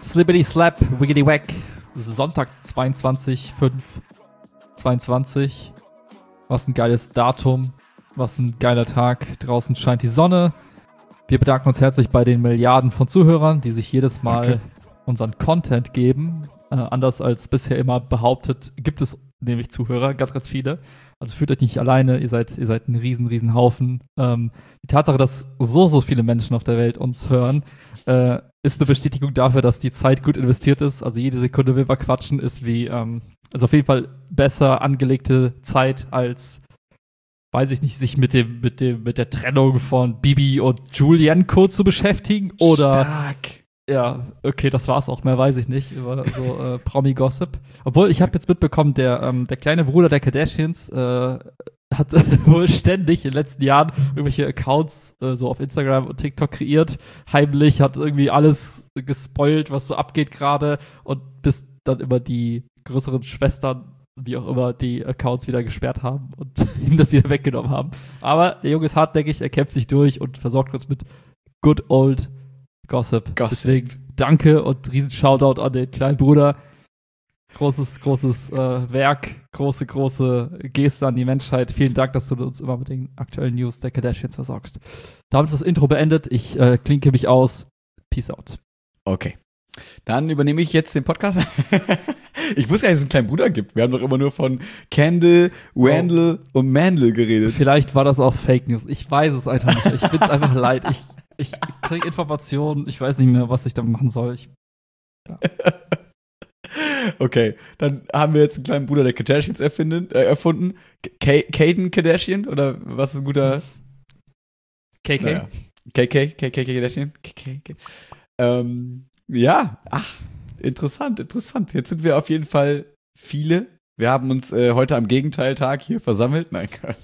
Slippity Slap, Wiggity Wack. Sonntag 22.05.22. Was ein geiles Datum. Was ein geiler Tag. Draußen scheint die Sonne. Wir bedanken uns herzlich bei den Milliarden von Zuhörern, die sich jedes Mal unseren Content geben. Anders als bisher immer behauptet, gibt es nämlich Zuhörer, ganz, ganz viele. Also fühlt euch nicht alleine, ihr seid ein riesen Haufen. Die Tatsache, dass so viele Menschen auf der Welt uns hören, ist eine Bestätigung dafür, dass die Zeit gut investiert ist. Also jede Sekunde will wir quatschen, ist wie, also auf jeden Fall besser angelegte Zeit als, weiß ich nicht, sich mit der Trennung von Bibi und Julienko zu beschäftigen oder. Stark. Ja, okay, das war's auch, mehr weiß ich nicht über so Promi-Gossip. Obwohl, ich habe jetzt mitbekommen, der kleine Bruder der Kardashians hat wohl ständig in den letzten Jahren irgendwelche Accounts so auf Instagram und TikTok kreiert. Heimlich, hat irgendwie alles gespoilt, was so abgeht gerade und bis dann immer die größeren Schwestern, wie auch immer, die Accounts wieder gesperrt haben und ihm das wieder weggenommen haben. Aber der Junge ist hartnäckig, er kämpft sich durch und versorgt uns mit good old Gossip. Deswegen danke und riesen Shoutout an den kleinen Bruder. Großes Werk, große Geste an die Menschheit. Vielen Dank, dass du uns immer mit den aktuellen News der Kardashians versorgst. Damit ist das Intro beendet. Ich klinke mich aus. Peace out. Okay. Dann übernehme ich jetzt den Podcast. Ich wusste gar nicht, dass es einen kleinen Bruder gibt. Wir haben doch immer nur von Candle, Randall und Mandel geredet. Vielleicht war das auch Fake News. Ich weiß es einfach nicht. Ich bin's einfach leid. Ich kriege Informationen, ich weiß nicht mehr, was ich damit machen soll. Okay, dann haben wir jetzt einen kleinen Bruder der Kardashians erfunden. Caden Kardashian? Oder was ist ein guter? KK? Naja. KK Kardashian? KK. Ja, interessant. Jetzt sind wir auf jeden Fall viele. Wir haben uns heute am Gegenteiltag hier versammelt. Nein, Gott.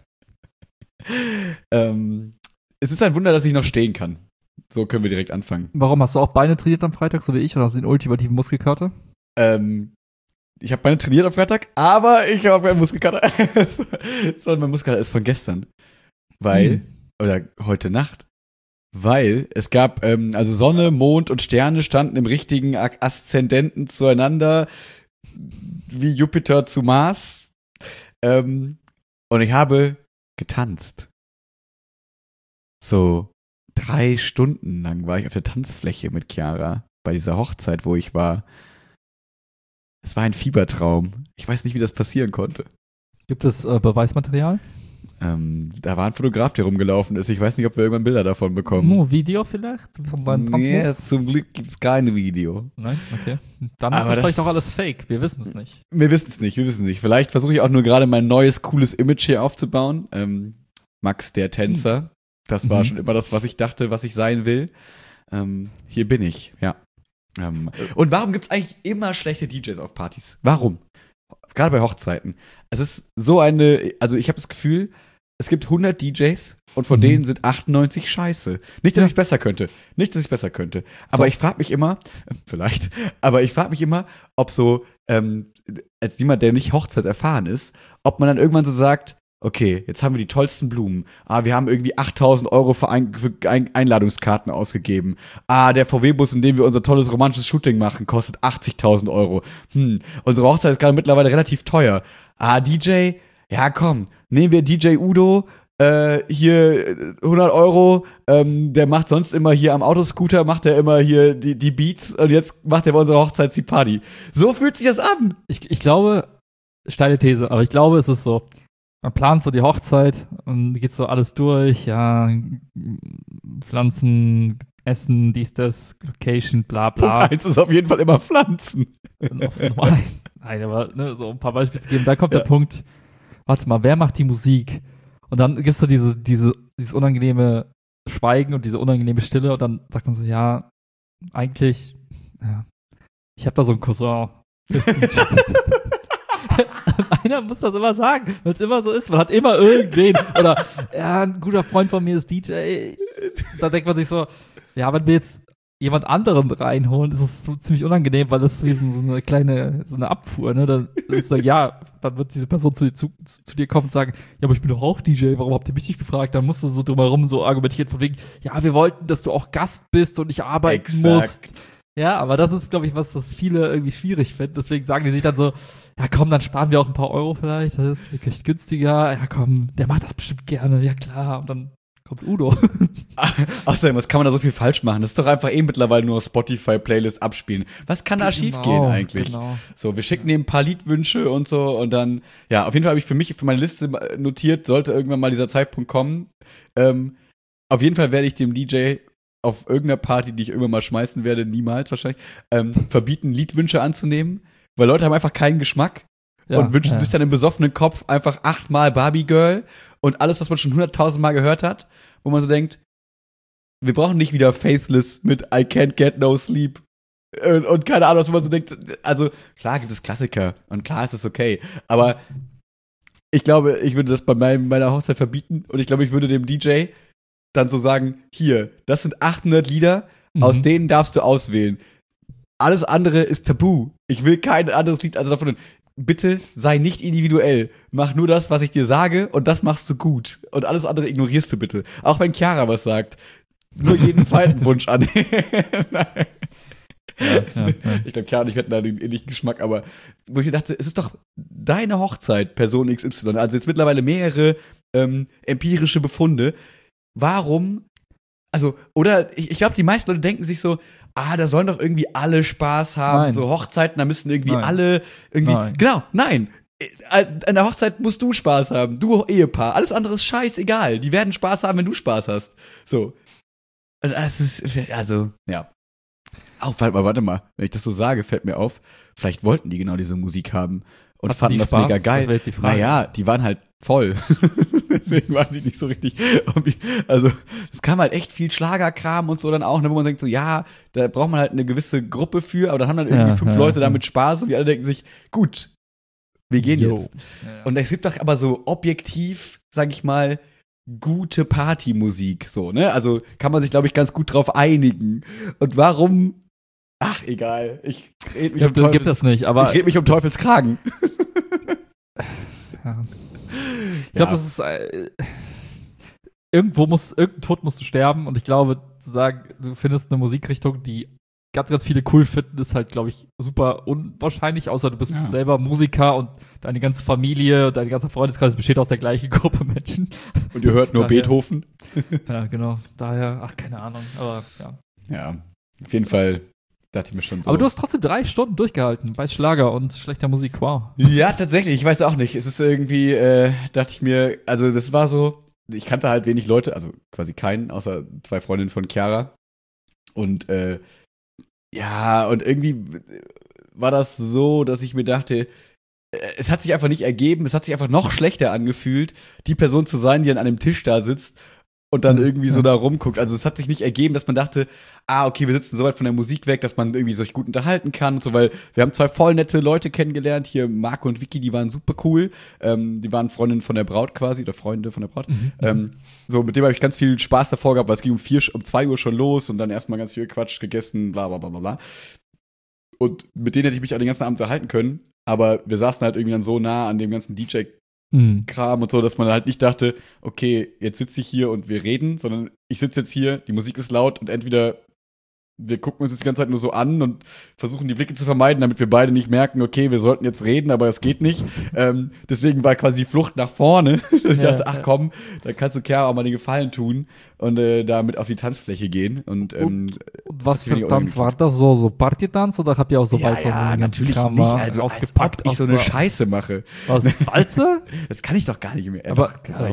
Es ist ein Wunder, dass ich noch stehen kann. So können wir direkt anfangen. Warum? Hast du auch Beine trainiert am Freitag, so wie ich? Oder hast du den ultimativen Muskelkater? Ich habe Beine trainiert am Freitag, aber ich habe keinen Muskelkater. Mein Muskelkater ist von gestern. Oder heute Nacht. Weil es gab, also Sonne, Mond und Sterne standen im richtigen Aszendenten zueinander, wie Jupiter zu Mars. Und ich habe getanzt. So 3 Stunden lang war ich auf der Tanzfläche mit Chiara bei dieser Hochzeit, wo ich war. Es war ein Fiebertraum. Ich weiß nicht, wie das passieren konnte. Gibt es Beweismaterial? Da war ein Fotograf, der rumgelaufen ist. Ich weiß nicht, ob wir irgendwann Bilder davon bekommen. Video vielleicht? Von deinen Nee, zum Glück gibt es kein Video. Nein? Okay. Dann ist das vielleicht auch alles fake. Wir wissen es nicht. Wir wissen es nicht. Vielleicht versuche ich auch nur gerade mein neues, cooles Image hier aufzubauen. Max, der Tänzer. Das war schon immer das, was ich dachte, was ich sein will. Hier bin ich, ja. Und warum gibt es eigentlich immer schlechte DJs auf Partys? Warum? Gerade bei Hochzeiten. Es ist so also ich habe das Gefühl, es gibt 100 DJs und von denen sind 98 scheiße. Nicht, dass ich es besser könnte. Aber ich frage mich immer, ob so, als jemand, der nicht hochzeitserfahren ist, ob man dann irgendwann so sagt, okay, jetzt haben wir die tollsten Blumen. Wir haben irgendwie 8.000 Euro für Einladungskarten ausgegeben. Der VW-Bus, in dem wir unser tolles romantisches Shooting machen, kostet 80.000 Euro. Unsere Hochzeit ist gerade mittlerweile relativ teuer. DJ, ja komm, nehmen wir DJ Udo, hier 100 Euro, der macht sonst immer hier am Autoscooter, macht er immer hier die Beats und jetzt macht er bei unserer Hochzeit die Party. So fühlt sich das an. Ich glaube, steile These, aber ich glaube, es ist so, man plant so die Hochzeit und geht so alles durch, ja, Pflanzen, Essen, dies, das, Location, bla bla. Punkt 1 ist auf jeden Fall immer Pflanzen. Nein, aber so ein paar Beispiele zu geben. Da kommt der Punkt, warte mal, wer macht die Musik? Und dann gibst du dieses unangenehme Schweigen und diese unangenehme Stille und dann sagt man so, ja, eigentlich, ja, ich habe da so einen Cousin. Einer muss das immer sagen, weil es immer so ist. Man hat immer irgendwen. Oder, ja, ein guter Freund von mir ist DJ. Da denkt man sich so, ja, wenn wir jetzt jemand anderen reinholen, ist es so ziemlich unangenehm, weil das ist wie so eine kleine, so eine Abfuhr, ne? Dann ist so, ja, dann wird diese Person zu dir kommen und sagen, ja, aber ich bin doch auch DJ, warum habt ihr mich nicht gefragt? Dann musst du so drumherum so argumentieren von wegen, ja, wir wollten, dass du auch Gast bist und nicht arbeiten musst. Ja, aber das ist, glaube ich, was viele irgendwie schwierig finden. Deswegen sagen die sich dann so, ja komm, dann sparen wir auch ein paar Euro vielleicht. Das ist wirklich günstiger. Ja komm, der macht das bestimmt gerne. Ja klar. Und dann kommt Udo. Außerdem, was kann man da so viel falsch machen? Das ist doch einfach mittlerweile nur Spotify-Playlist abspielen. Was kann da schief gehen eigentlich? Genau. So, wir schicken ihm ein paar Liedwünsche und so und dann, ja, auf jeden Fall habe ich für meine Liste notiert, sollte irgendwann mal dieser Zeitpunkt kommen. Auf jeden Fall werde ich dem DJ auf irgendeiner Party, die ich irgendwann mal schmeißen werde, niemals wahrscheinlich, verbieten, Liedwünsche anzunehmen, weil Leute haben einfach keinen Geschmack und wünschen sich dann im besoffenen Kopf einfach 8-mal Barbie Girl und alles, was man schon 100.000 Mal gehört hat, wo man so denkt, wir brauchen nicht wieder Faithless mit I Can't Get No Sleep und keine Ahnung, was man so denkt. Also, klar gibt es Klassiker und klar ist es okay, aber ich glaube, ich würde das bei meiner Hochzeit verbieten und ich glaube, ich würde dem DJ dann so sagen, hier, das sind 800 Lieder, aus denen darfst du auswählen. Alles andere ist tabu. Ich will kein anderes Lied also davon. Bitte sei nicht individuell. Mach nur das, was ich dir sage und das machst du gut. Und alles andere ignorierst du bitte. Auch wenn Chiara was sagt. Nur jeden zweiten Wunsch an. Nein. Ja. Ich glaube, Chiara und ich hätten da den ähnlichen Geschmack, aber wo ich mir dachte, es ist doch deine Hochzeit, Person XY. Also jetzt mittlerweile mehrere empirische Befunde. Warum, also, oder ich glaube, die meisten Leute denken sich so, da sollen doch irgendwie alle Spaß haben, Nein. so Hochzeiten, da müssen irgendwie Nein. alle irgendwie, Nein. genau, nein. An der Hochzeit musst du Spaß haben, du Ehepaar, alles andere ist scheißegal, die werden Spaß haben, wenn du Spaß hast, so. Und das ist, also, ja. Warte mal, wenn ich das so sage, fällt mir auf, vielleicht wollten die genau diese Musik haben. Und Hatten fanden die das Spaß? mega geil. Das wäre jetzt die Frage. Naja, die waren halt voll. Deswegen weiß ich nicht so richtig. Also, es kam halt echt viel Schlagerkram und so dann auch, ne, wo man denkt so, ja, da braucht man halt eine gewisse Gruppe für, aber dann haben dann irgendwie 5 Leute damit Spaß und die alle denken sich, gut, wir gehen jetzt. Ja. Und es gibt doch aber so objektiv, sag ich mal, gute Partymusik, so, ne? Also kann man sich, glaube ich, ganz gut drauf einigen. Und warum? Ach, egal. Ich rede mich Gibt es nicht, aber ich rede mich um Teufelskragen. ja. Ich glaube, das ist irgendein Tod musst du sterben und ich glaube, zu sagen, du findest eine Musikrichtung, die ganz, ganz viele cool finden, ist halt, glaube ich, super unwahrscheinlich, außer du bist selber Musiker und deine ganze Familie, dein ganzer Freundeskreis besteht aus der gleichen Gruppe Menschen. Und ihr hört nur Daher, Beethoven. Ja, genau. Daher, keine Ahnung, aber ja. Ja, auf jeden Fall dachte ich mir schon so. Aber du hast trotzdem 3 Stunden durchgehalten bei Schlager und schlechter Musik, wow. Ja, tatsächlich, ich weiß auch nicht. Es ist irgendwie, dachte ich mir, also das war so, ich kannte halt wenig Leute, also quasi keinen, außer 2 Freundinnen von Chiara. Und ja, und irgendwie war das so, dass ich mir dachte, es hat sich einfach nicht ergeben, es hat sich einfach noch schlechter angefühlt, die Person zu sein, die an einem Tisch da sitzt und dann irgendwie so da rumguckt. Also es hat sich nicht ergeben, dass man dachte, okay, wir sitzen so weit von der Musik weg, dass man irgendwie sich gut unterhalten kann und so, weil wir haben 2 voll nette Leute kennengelernt, hier Marco und Vicky, die waren super cool, die waren Freundinnen von der Braut quasi, oder Freunde von der Braut. So, mit dem habe ich ganz viel Spaß davor gehabt, weil es ging um 2 Uhr schon los und dann erstmal ganz viel Quatsch gegessen, bla bla bla bla bla. Und mit denen hätte ich mich auch den ganzen Abend unterhalten können, aber wir saßen halt irgendwie dann so nah an dem ganzen DJ-Kram und so, dass man halt nicht dachte, okay, jetzt sitze ich hier und wir reden, sondern ich sitze jetzt hier, die Musik ist laut und entweder wir gucken uns das die ganze Zeit nur so an und versuchen die Blicke zu vermeiden, damit wir beide nicht merken, okay, wir sollten jetzt reden, aber es geht nicht. Deswegen war quasi die Flucht nach vorne. Ich dachte, ach komm, da kannst du Chiara auch mal den Gefallen tun und damit auf die Tanzfläche gehen. Und was für Tanz war das? So Partytanz oder habt ihr auch so Walzer? Ja, natürlich Kram nicht. Also ausgepackt, als ob ich so eine Scheiße mache. Was, Walze? Das kann ich doch gar nicht mehr. Aber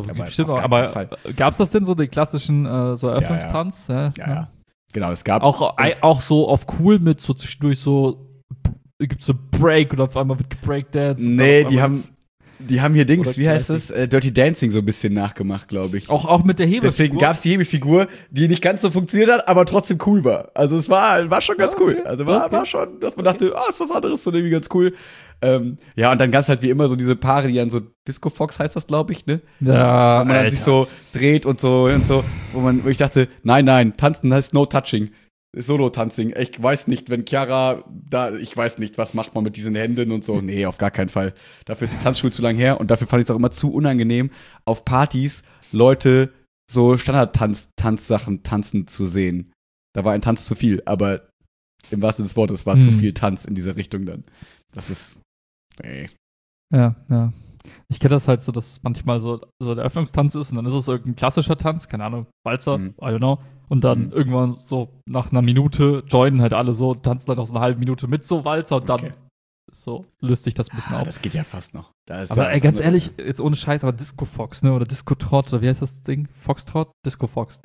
gab's das denn so, den klassischen so Eröffnungstanz? Ja. Genau, das gab's. Auch so auf cool mit so zwischendurch so gibt's so Break und auf einmal wird Breakdance. Nee, die haben hier Dings, wie heißt das? Dirty Dancing so ein bisschen nachgemacht, glaube ich. Auch mit der Hebefigur. Deswegen gab's die Hebefigur, die nicht ganz so funktioniert hat, aber trotzdem cool war. Also es war schon ganz cool. Also war schon, dass man dachte, ist was anderes, so irgendwie ganz cool. Ja, und dann gab's halt wie immer so diese Paare, die dann so Disco Fox heißt das, glaube ich, ne? Ja, wo man dann sich so dreht und so, wo ich dachte, nein, tanzen heißt no touching. Solo-Tanzing. Ich weiß nicht, wenn Chiara ich weiß nicht, was macht man mit diesen Händen und so. Nee, auf gar keinen Fall. Dafür ist die Tanzschule zu lang her und dafür fand ich es auch immer zu unangenehm, auf Partys Leute so Standard-Tanzsachen tanzen zu sehen. Da war ein Tanz zu viel, aber im wahrsten Sinne des Wortes, war zu viel Tanz in diese Richtung dann. Das ist, Ja. Ich kenne das halt so, dass manchmal so der Eröffnungstanz ist und dann ist es irgendein klassischer Tanz, keine Ahnung, Walzer, I don't know. Und dann irgendwann so nach einer Minute joinen halt alle so, tanzen dann noch so eine halbe Minute mit so Walzer und dann so löst sich das ein bisschen auf. Das geht ja fast noch. Aber ganz ehrlich, jetzt ohne Scheiß, aber Disco Fox, ne, oder Disco Trot, oder wie heißt das Ding? Foxtrot? Disco Fox.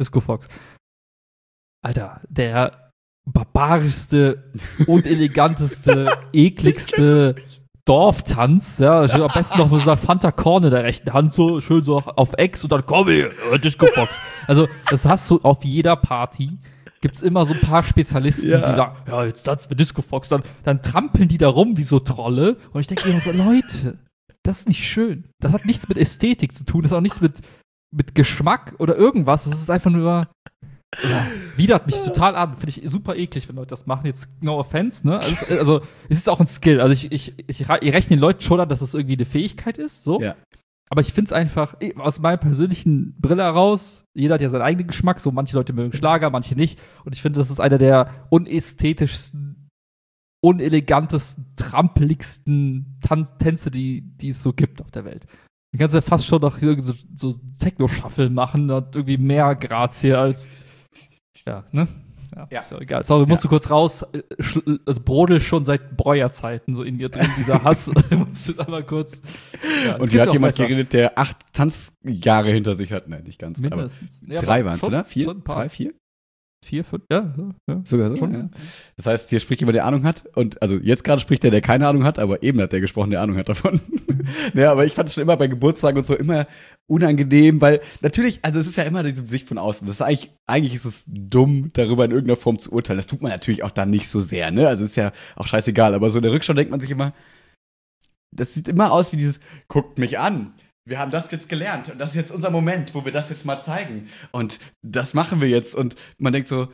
Alter, der barbarischste, uneleganteste, ekligste Dorftanz, ja, am besten noch mit so einer Fanta Korn in der rechten Hand, so schön so auf Ex und dann komm hier, Disco Fox. Also, das hast du auf jeder Party, gibt's immer so ein paar Spezialisten, die sagen, ja, jetzt tanzt mit Disco Fox, dann trampeln die da rum wie so Trolle und ich denke immer so, Leute, das ist nicht schön. Das hat nichts mit Ästhetik zu tun, das hat auch nichts mit Geschmack oder irgendwas, das ist einfach nur widert mich total an. Finde ich super eklig, wenn Leute das machen. Jetzt no offense, ne? Also es ist auch ein Skill. Also ich rechne den Leuten schon an, dass das irgendwie eine Fähigkeit ist, so. Ja. Aber ich finde es einfach, aus meiner persönlichen Brille heraus, jeder hat ja seinen eigenen Geschmack, so manche Leute mögen Schlager, manche nicht. Und ich finde, das ist einer der unästhetischsten, unelegantesten, trampeligsten Tänze, die es so gibt auf der Welt. Du kannst ja fast schon noch so Techno-Shuffle machen, hat irgendwie mehr Grazie als ne? Ja. Ist ja egal. Sorry, musst du kurz raus. Also brodelt schon seit Breuerzeiten so in mir drin, dieser Hass. Musst jetzt einmal kurz. Ja, und hier hat jemand geredet, der 8 Tanzjahre hinter sich hat. Nein, nicht ganz. Mindestens. Aber 3 waren es, oder? 4? 3, 4? 4, 5, ja. Sogar so, schon, ja. Das heißt, hier spricht jemand, der Ahnung hat. Und also jetzt gerade spricht der keine Ahnung hat, aber eben hat der gesprochen, der Ahnung hat davon. Ja, aber ich fand es schon immer bei Geburtstagen und so immer unangenehm, weil natürlich, also es ist ja immer diese Sicht von außen. Das ist eigentlich ist es dumm, darüber in irgendeiner Form zu urteilen. Das tut man natürlich auch dann nicht so sehr, ne? Also ist ja auch scheißegal. Aber so in der Rückschau denkt man sich immer, das sieht immer aus wie dieses, guckt mich an. Wir haben das jetzt gelernt und das ist jetzt unser Moment, wo wir das jetzt mal zeigen. Und das machen wir jetzt. Und man denkt so,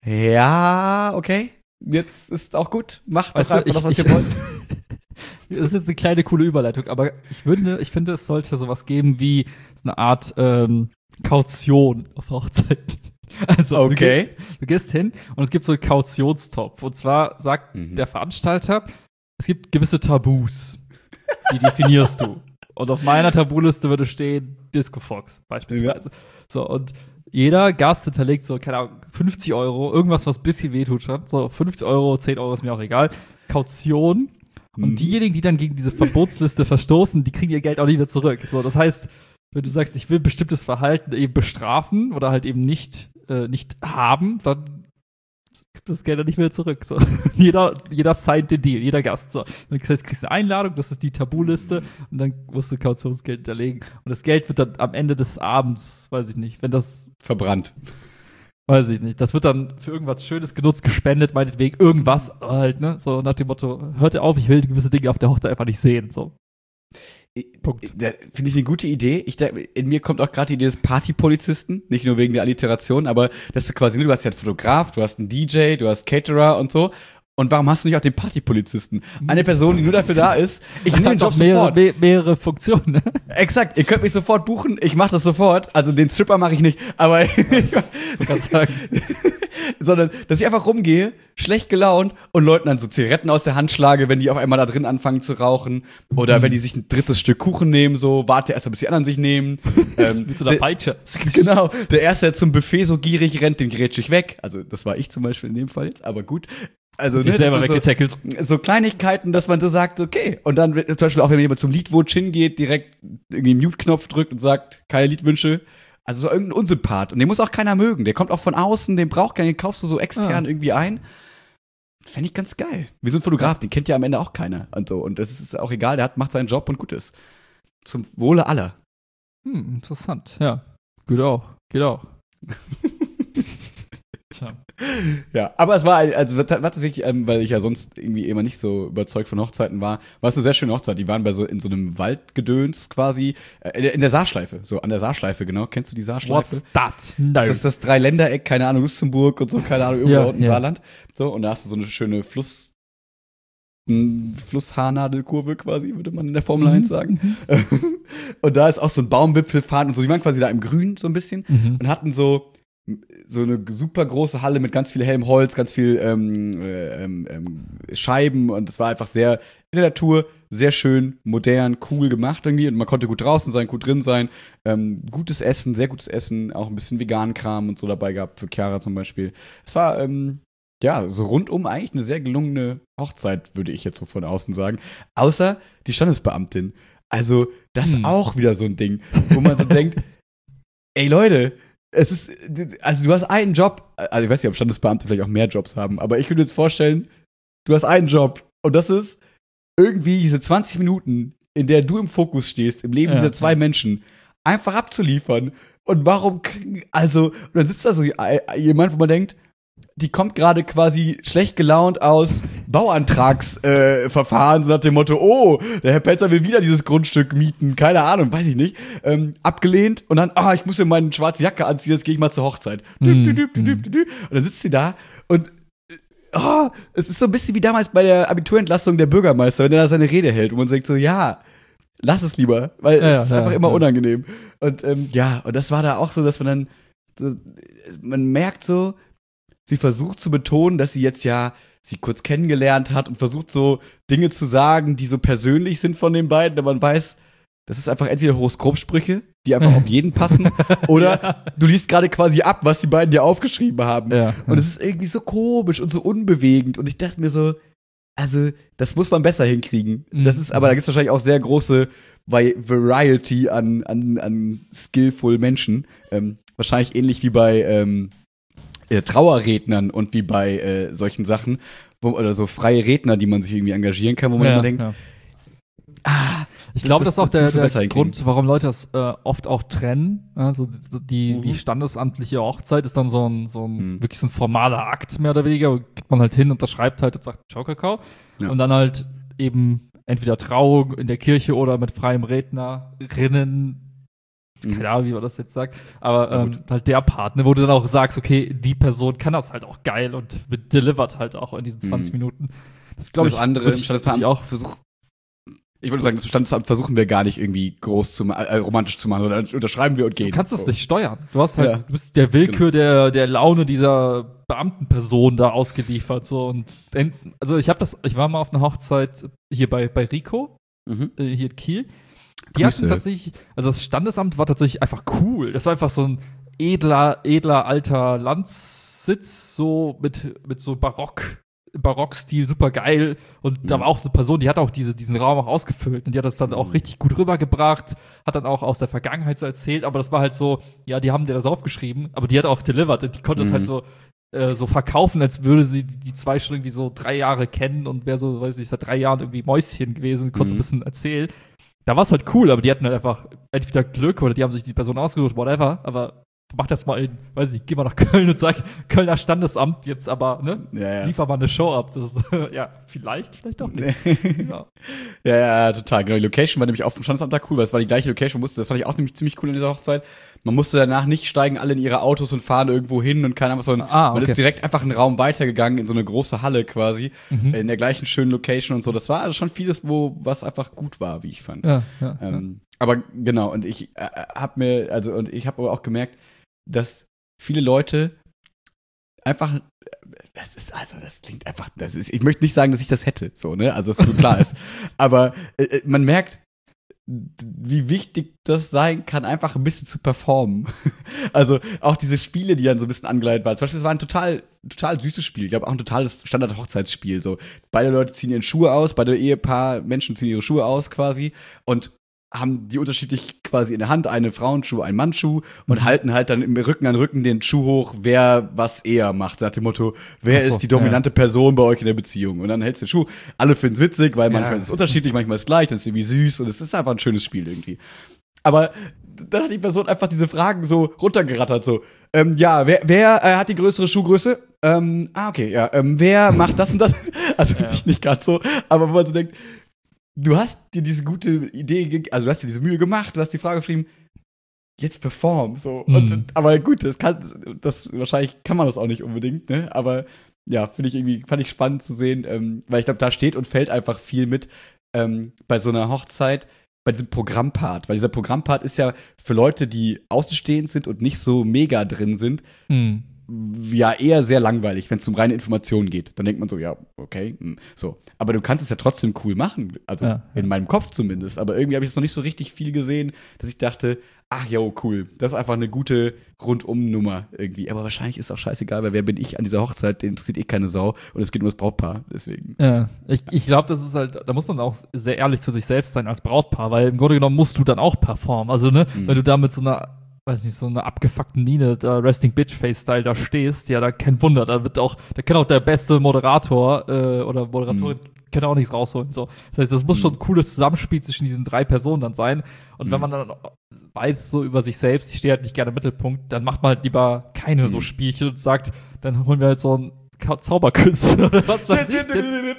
ja, okay, jetzt ist auch gut. Macht doch einfach das, was ihr wollt. Das ist jetzt eine kleine, coole Überleitung, aber ich finde, es sollte sowas geben wie so eine Art Kaution auf Hochzeiten. Also, okay. Du gehst hin und es gibt so einen Kautionstopf. Und zwar sagt der Veranstalter, es gibt gewisse Tabus. Die definierst du. Und auf meiner Tabuliste würde stehen Disco Fox beispielsweise. Ja. So, und jeder Gast hinterlegt so, keine Ahnung, 50 €, irgendwas, was ein bisschen wehtut schon. So, 50 €, 10 € ist mir auch egal. Kaution. Und diejenigen, die dann gegen diese Verbotsliste verstoßen, die kriegen ihr Geld auch nicht mehr zurück. So, das heißt, wenn du sagst, ich will bestimmtes Verhalten eben bestrafen oder halt eben nicht haben, dann gibt das Geld dann nicht mehr zurück. So. Jeder signed den Deal, jeder Gast. So. Dann kriegst du eine Einladung, das ist die Tabuliste und dann musst du Kautionsgeld hinterlegen. Und das Geld wird dann am Ende des Abends, weiß ich nicht, wenn das verbrannt. Weiß ich nicht. Das wird dann für irgendwas Schönes genutzt, gespendet, meinetwegen irgendwas halt, ne? So nach dem Motto, hört auf, ich will gewisse Dinge auf der Hochzeit einfach nicht sehen. So. Punkt. Finde ich eine gute Idee. In mir kommt auch gerade die Idee des Partypolizisten, nicht nur wegen der Alliteration, aber dass du quasi, du hast ja einen Fotograf, du hast einen DJ, du hast Caterer und so. Und warum hast du nicht auch den Partypolizisten? Eine Person, die nur dafür da ist, ich nehme den Job sofort. Mehrere Funktionen, ne? Exakt, ihr könnt mich sofort buchen, ich mache das sofort. Also den Stripper mache ich nicht, aber ich kann sagen. Sondern, dass ich einfach rumgehe, schlecht gelaunt und Leuten dann so Zigaretten aus der Hand schlage, wenn die auf einmal da drin anfangen zu rauchen. Oder wenn die sich ein drittes Stück Kuchen nehmen, so, warte erst mal, bis die anderen sich nehmen. Mit so einer Peitsche. Genau, der Erste, der zum Buffet so gierig rennt, den grätsche ich weg. Also das war ich zum Beispiel in dem Fall jetzt, aber gut. Also, sich selber weggetackelt. So Kleinigkeiten, dass man so sagt, okay. Und dann zum Beispiel auch, wenn jemand zum Liedwunsch hingeht, direkt irgendwie einen Mute-Knopf drückt und sagt, keine Liedwünsche. Also so irgendein Unsympath. Und den muss auch keiner mögen. Der kommt auch von außen, den braucht keiner, den kaufst du so extern irgendwie ein. Fände ich ganz geil. Wie so ein Fotograf, den kennt ja am Ende auch keiner. Und so. Und das ist auch egal, der macht seinen Job und gut ist. Zum Wohle aller. Interessant, ja. Geht auch. Tja. Ja, aber es war, also war tatsächlich, weil ich ja sonst irgendwie immer nicht so überzeugt von Hochzeiten war es eine sehr schöne Hochzeit. Die waren in so einem Waldgedöns quasi, in der Saarschleife, so an der Saarschleife, genau. Kennst du die Saarschleife? What's that? No. Das ist das Dreiländereck, keine Ahnung, Luxemburg und so, keine Ahnung, irgendwo unten im Saarland. So, und da hast du so eine schöne Flusshaarnadelkurve quasi, würde man in der Formel 1 sagen. Und da ist auch so ein Baumwipfelfahren und so. Die waren quasi da im Grün so ein bisschen und hatten so so eine super große Halle mit ganz viel hellem Holz, ganz viel Scheiben und es war einfach sehr in der Natur, sehr schön, modern, cool gemacht irgendwie und man konnte gut draußen sein, gut drin sein, gutes Essen, sehr gutes Essen, auch ein bisschen veganen Kram und so dabei gehabt, für Chiara zum Beispiel. Es war, ja, so rundum eigentlich eine sehr gelungene Hochzeit, würde ich jetzt so von außen sagen. Außer die Standesbeamtin. Also, das ist auch wieder so ein Ding, wo man so denkt, ey Leute, also du hast einen Job, also ich weiß nicht, ob Standesbeamte vielleicht auch mehr Jobs haben, aber ich würde jetzt vorstellen, du hast einen Job und das ist irgendwie diese 20 Minuten, in der du im Fokus stehst, im Leben dieser zwei Menschen, einfach abzuliefern. Und warum, und dann sitzt da so jemand, wo man denkt, die kommt gerade quasi schlecht gelaunt aus Bauantragsverfahren, so nach dem Motto, oh, der Herr Pelzer will wieder dieses Grundstück mieten, keine Ahnung, weiß ich nicht. Abgelehnt und dann, ich muss mir meine schwarze Jacke anziehen, jetzt gehe ich mal zur Hochzeit. Und dann sitzt sie da und es ist so ein bisschen wie damals bei der Abiturentlassung der Bürgermeister, wenn er da seine Rede hält und man sagt so, ja, lass es lieber, weil es ist einfach immer unangenehm. Und und das war da auch so, dass man dann, man merkt so, sie versucht zu betonen, dass sie jetzt sie kurz kennengelernt hat und versucht so Dinge zu sagen, die so persönlich sind von den beiden, aber man weiß, das ist einfach entweder Horoskopsprüche, die einfach auf jeden passen, oder du liest gerade quasi ab, was die beiden dir aufgeschrieben haben. Ja. Und es ist irgendwie so komisch und so unbewegend und ich dachte mir so, also, das muss man besser hinkriegen. Das ist, aber da gibt es wahrscheinlich auch sehr große Variety an skillful Menschen. Wahrscheinlich ähnlich wie bei Trauerrednern und wie bei solchen Sachen, oder so freie Redner, die man sich irgendwie engagieren kann, wo man immer denkt, ich glaube, das ist auch der Grund, warum Leute das oft auch trennen. Also die standesamtliche Hochzeit ist dann so ein wirklich so ein formaler Akt, mehr oder weniger. Geht man halt hin, unterschreibt halt und sagt Ciao Kakao. Ja. Und dann halt eben entweder Trauung in der Kirche oder mit freiem Rednerinnen. Keine Ahnung, wie man das jetzt sagt. Aber halt der Partner, wo du dann auch sagst, okay, die Person kann das halt auch geil und delivert halt auch in diesen 20 Minuten. Das glaube ich, andere Standesamt auch ich würde sagen, das Standesamt versuchen wir gar nicht irgendwie groß romantisch zu machen, sondern unterschreiben wir und gehen. Du kannst es nicht steuern. Du hast halt, du bist der Willkür der Laune dieser Beamtenperson da ausgeliefert. So. Und also ich war mal auf einer Hochzeit hier bei Rico, hier in Kiel. Die hatten tatsächlich, also das Standesamt war tatsächlich einfach cool. Das war einfach so ein edler alter Landssitz, so mit so Barockstil, super geil. Und da war auch so eine Person, die hat auch diesen Raum auch ausgefüllt und die hat das dann auch richtig gut rübergebracht, hat dann auch aus der Vergangenheit so erzählt, aber das war halt so, ja, die haben dir das aufgeschrieben, aber die hat auch delivered und die konnte es halt so verkaufen, als würde sie die zwei schon irgendwie so 3 Jahre kennen und wäre so, weiß ich, seit 3 Jahren irgendwie Mäuschen gewesen, konnte so ein bisschen erzählen. Da war es halt cool, aber die hatten halt einfach entweder Glück oder die haben sich die Person ausgesucht, whatever, aber mach das mal weiß ich, geh mal nach Köln und sag, Kölner Standesamt jetzt aber, ne? Liefer mal eine Show ab. Das ist, vielleicht auch nicht. Ja, total. Genau, die Location war nämlich auch vom Standesamt da cool, weil es war die gleiche Location, das fand ich auch nämlich ziemlich cool in dieser Hochzeit. Man musste danach nicht steigen alle in ihre Autos und fahren irgendwo hin und keine Ahnung was, sondern man ist direkt einfach einen Raum weitergegangen in so eine große Halle quasi, in der gleichen schönen Location und so. Das war also schon vieles, was einfach gut war, wie ich fand. Aber genau, und ich habe aber auch gemerkt, dass viele Leute einfach, das klingt einfach, ich möchte nicht sagen, dass ich das hätte, so, ne, also dass es so klar ist, aber man merkt, wie wichtig das sein kann, einfach ein bisschen zu performen. Also auch diese Spiele, die dann so ein bisschen angeleitet waren. Zum Beispiel, es war ein total süßes Spiel. Ich glaube, auch ein totales Standard-Hochzeitsspiel. So, beide Leute ziehen ihre Schuhe aus, beide Menschen ziehen ihre Schuhe aus quasi und haben die unterschiedlich quasi in der Hand, eine Frauenschuh, ein Mannschuh und halten halt dann im Rücken an Rücken den Schuh hoch, wer was eher macht. Nach dem Motto, wer ist die dominante Person bei euch in der Beziehung? Und dann hältst du den Schuh. Alle finden es witzig, weil manchmal ist es unterschiedlich, manchmal ist es gleich, dann ist es irgendwie süß und es ist einfach ein schönes Spiel irgendwie. Aber dann hat die Person einfach diese Fragen so runtergerattert, so, wer hat die größere Schuhgröße? Wer macht das und das? Also nicht ganz so, aber wo man so denkt, du hast dir diese gute Idee, also du hast dir diese Mühe gemacht, du hast die Frage geschrieben, jetzt perform, so. Aber gut, wahrscheinlich kann man das auch nicht unbedingt, ne? Aber ja, fand ich spannend zu sehen, weil ich glaube, da steht und fällt einfach viel mit bei so einer Hochzeit, bei diesem Programmpart, weil dieser Programmpart ist ja für Leute, die außenstehend sind und nicht so mega drin sind, ja eher sehr langweilig, wenn es um reine Informationen geht. Dann denkt man so, ja, okay, so. Aber du kannst es ja trotzdem cool machen, also in meinem Kopf zumindest. Aber irgendwie habe ich es noch nicht so richtig viel gesehen, dass ich dachte, ach jo, cool, das ist einfach eine gute Rundum-Nummer irgendwie. Aber wahrscheinlich ist auch scheißegal, weil wer bin ich an dieser Hochzeit, den interessiert keine Sau und es geht um das Brautpaar, deswegen. Ja, ich glaube, das ist halt, da muss man auch sehr ehrlich zu sich selbst sein als Brautpaar, weil im Grunde genommen musst du dann auch performen. Also, ne, wenn du da mit so einer, weiß nicht, so einer abgefuckten Miene, da Resting Bitch Face-Style da stehst, ja, da kein Wunder, da kann auch der beste Moderator oder Moderatorin kann auch nichts rausholen. So. Das heißt, das muss schon ein cooles Zusammenspiel zwischen diesen 3 Personen dann sein. Und wenn man dann weiß, so über sich selbst, ich stehe halt nicht gerne im Mittelpunkt, dann macht man halt lieber keine so Spielchen und sagt, dann holen wir halt so einen Zauberkünstler oder was weiß ich denn.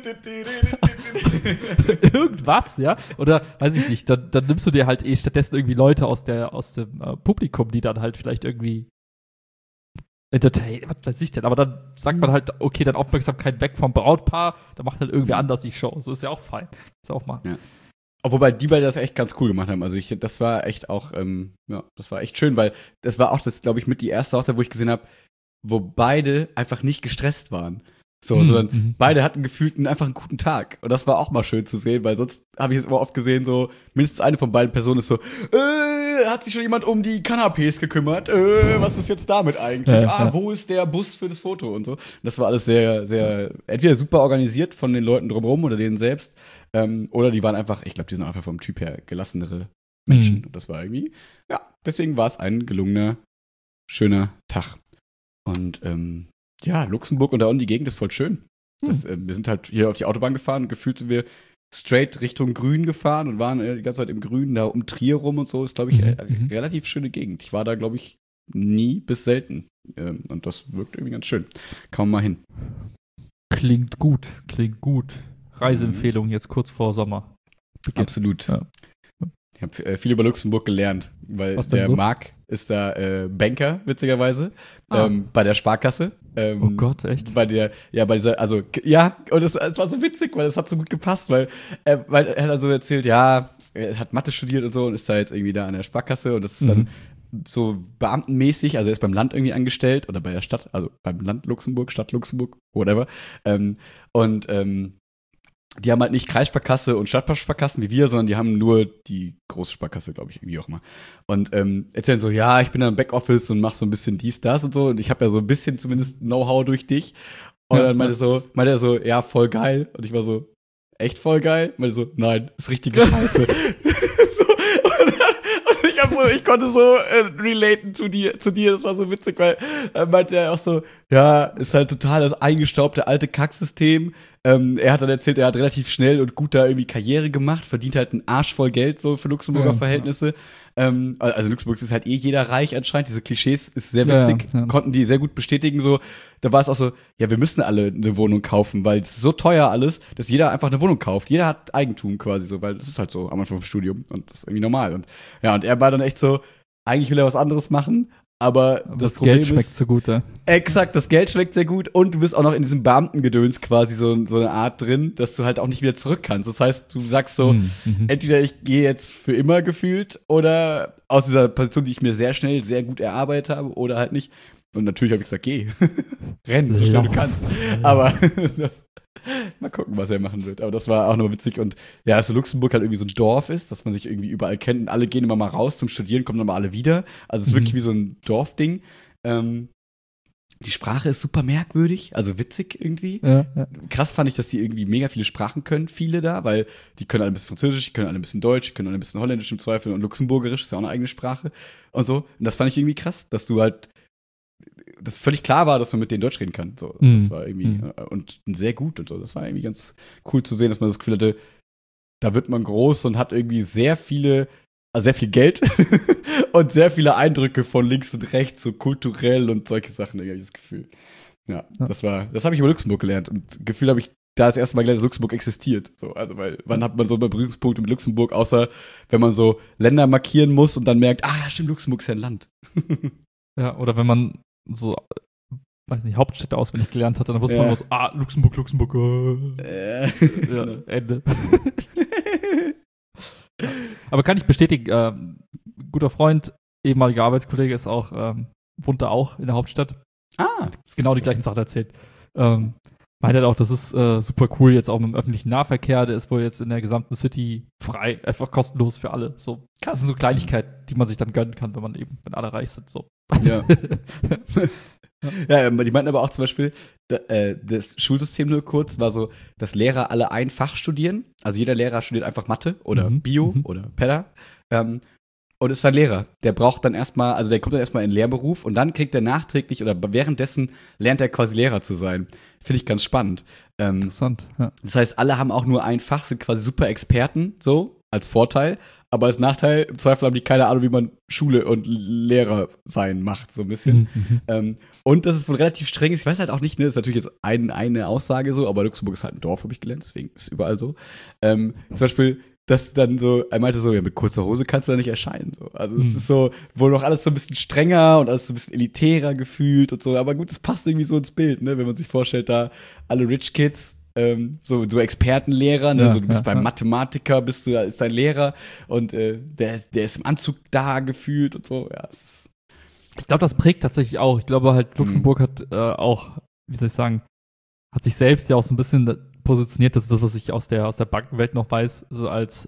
Irgendwas, ja? Oder, weiß ich nicht, dann nimmst du dir halt stattdessen irgendwie Leute aus dem Publikum, die dann halt vielleicht irgendwie entertain, was weiß ich denn, aber dann sagt man halt, okay, dann Aufmerksamkeit weg vom Brautpaar, dann macht halt irgendwie anders die Show. So ist ja auch fein. Ist auch mal. Ja. Wobei die beiden das echt ganz cool gemacht haben. Also das war echt auch, das war echt schön, weil das war auch das, glaube ich, mit die erste Hochzeit, wo ich gesehen habe, wo beide einfach nicht gestresst waren. So, sondern beide hatten gefühlt einfach einen guten Tag. Und das war auch mal schön zu sehen, weil sonst habe ich es immer oft gesehen, so, mindestens eine von beiden Personen ist so, hat sich schon jemand um die Kanapés gekümmert? Was ist jetzt damit eigentlich? Wo ist der Bus für das Foto und so? Das war alles sehr, sehr, entweder super organisiert von den Leuten drumherum oder denen selbst, oder die waren einfach, ich glaube, die sind einfach vom Typ her gelassenere Menschen. Und das war irgendwie, ja, deswegen war es ein gelungener, schöner Tag. Und, ja, Luxemburg und da unten die Gegend ist voll schön. Wir sind halt hier auf die Autobahn gefahren und gefühlt sind wir straight Richtung Grün gefahren und waren die ganze Zeit im Grün, da um Trier rum und so. Ist, glaube ich, eine relativ schöne Gegend. Ich war da, glaube ich, nie bis selten. Und das wirkt irgendwie ganz schön. Kann man mal hin. Klingt gut. Reiseempfehlung jetzt kurz vor Sommer. Absolut. Ja. Ich habe viel über Luxemburg gelernt, weil der so? Marc ist da Banker, witzigerweise, bei der Sparkasse. Oh Gott, echt? Bei dieser, also, ja, und es war so witzig, weil es hat so gut gepasst, weil er hat so erzählt, ja, er hat Mathe studiert und so und ist da jetzt irgendwie da an der Sparkasse und das ist dann so beamtenmäßig, also er ist beim Land irgendwie angestellt oder bei der Stadt, also beim Land Luxemburg, Stadt Luxemburg, whatever. Die haben halt nicht Kreissparkasse und Stadtsparkassen wie wir, sondern die haben nur die große Sparkasse, glaube ich, irgendwie auch mal. Und erzählen so, ja, ich bin da im Backoffice und mach so ein bisschen dies, das und so. Und ich habe ja so ein bisschen zumindest Know-how durch dich. Und dann meinte er so, ja, voll geil. Und ich war so, echt voll geil? Meinte so, nein, ist richtige Scheiße. Ich konnte so relaten zu dir. Das war so witzig, weil meinte er auch so, ja, ist halt total das eingestaubte alte Kacksystem. Er hat dann erzählt, er hat relativ schnell und gut da irgendwie Karriere gemacht, verdient halt einen Arsch voll Geld so für Luxemburger Verhältnisse. Also Luxemburg ist halt jeder reich anscheinend. Diese Klischees ist sehr witzig. Konnten die sehr gut bestätigen. So, da war es auch so, ja, wir müssen alle eine Wohnung kaufen, weil es ist so teuer alles, dass jeder einfach eine Wohnung kauft. Jeder hat Eigentum quasi so, weil das ist halt so am Anfang vom Studium und das ist irgendwie normal. Und ja, und er war dann echt so, eigentlich will er was anderes machen. Aber das Problem Geld schmeckt so gut, ja. Exakt, das Geld schmeckt sehr gut und du bist auch noch in diesem Beamtengedöns quasi so eine Art drin, dass du halt auch nicht wieder zurück kannst. Das heißt, du sagst so, entweder ich gehe jetzt für immer gefühlt oder aus dieser Position, die ich mir sehr schnell, sehr gut erarbeitet habe oder halt nicht. Und natürlich habe ich gesagt, geh, renn, so schnell du kannst. Aber mal gucken, was er machen wird. Aber das war auch noch witzig. Und ja, dass so Luxemburg halt irgendwie so ein Dorf ist, dass man sich irgendwie überall kennt und alle gehen immer mal raus zum Studieren, kommen dann mal alle wieder. Also es ist wirklich wie so ein Dorfding. Die Sprache ist super merkwürdig, also witzig irgendwie. Ja. Krass fand ich, dass die irgendwie mega viele Sprachen können, viele da, weil die können alle ein bisschen Französisch, die können alle ein bisschen Deutsch, die können alle ein bisschen Holländisch im Zweifel und Luxemburgerisch ist ja auch eine eigene Sprache und so. Und das fand ich irgendwie krass, dass du halt das völlig klar war, dass man mit denen Deutsch reden kann. So, das war irgendwie und sehr gut und so. Das war irgendwie ganz cool zu sehen, dass man das Gefühl hatte, da wird man groß und hat irgendwie sehr viel Geld und sehr viele Eindrücke von links und rechts, so kulturell und solche Sachen, irgendwie das Gefühl. Ja, das habe ich über Luxemburg gelernt und Gefühl habe ich da das erste Mal gelernt, dass Luxemburg existiert. So, also, weil, wann hat man so Berührungspunkte mit Luxemburg, außer wenn man so Länder markieren muss und dann merkt, ja, stimmt, Luxemburg ist ja ein Land. Ja, oder wenn man so, weiß nicht, Hauptstädte auswendig gelernt hat, dann wusste man nur so, Luxemburg. Ja, Ende. Aber kann ich bestätigen, guter Freund, ehemaliger Arbeitskollege ist auch, wohnt da auch in der Hauptstadt. Genau die gleichen Sachen erzählt. Meint halt auch, das ist super cool, jetzt auch mit dem öffentlichen Nahverkehr, der ist wohl jetzt in der gesamten City frei, einfach kostenlos für alle. So, das sind so Kleinigkeiten, die man sich dann gönnen kann, wenn alle reich sind. So. Ja. Ja, die meinten aber auch zum Beispiel, das Schulsystem nur kurz war so, dass Lehrer alle ein Fach studieren. Also jeder Lehrer studiert einfach Mathe oder Bio oder Pedda. Und ist dann Lehrer. Der braucht dann erstmal, also der kommt dann erstmal in den Lehrberuf und dann kriegt er nachträglich oder währenddessen lernt er quasi Lehrer zu sein. Finde ich ganz spannend. Interessant, ja. Das heißt, alle haben auch nur ein Fach, sind quasi super Experten, so, als Vorteil. Aber als Nachteil, im Zweifel haben die keine Ahnung, wie man Schule und Lehrer sein macht, so ein bisschen. Und das ist wohl relativ streng. Ich weiß halt auch nicht, ne, das ist natürlich jetzt eine Aussage so, aber Luxemburg ist halt ein Dorf, habe ich gelernt, deswegen ist es überall so. Zum Beispiel, dass dann so, er meinte so, ja, mit kurzer Hose kannst du da nicht erscheinen. So. Also es ist so, wohl noch alles so ein bisschen strenger und alles so ein bisschen elitärer gefühlt und so. Aber gut, es passt irgendwie so ins Bild, ne, wenn man sich vorstellt, da alle Rich Kids, so Expertenlehrer, ne? Ja, so, du bist beim ja. Mathematiker, ist dein Lehrer und der ist im Anzug da gefühlt und so. Ja, es ist Ich glaube, das prägt tatsächlich auch. Ich glaube halt, Luxemburg hat auch, wie soll ich sagen, hat sich selbst ja auch so ein bisschen positioniert, das ist das, was ich aus der Bankenwelt noch weiß, so als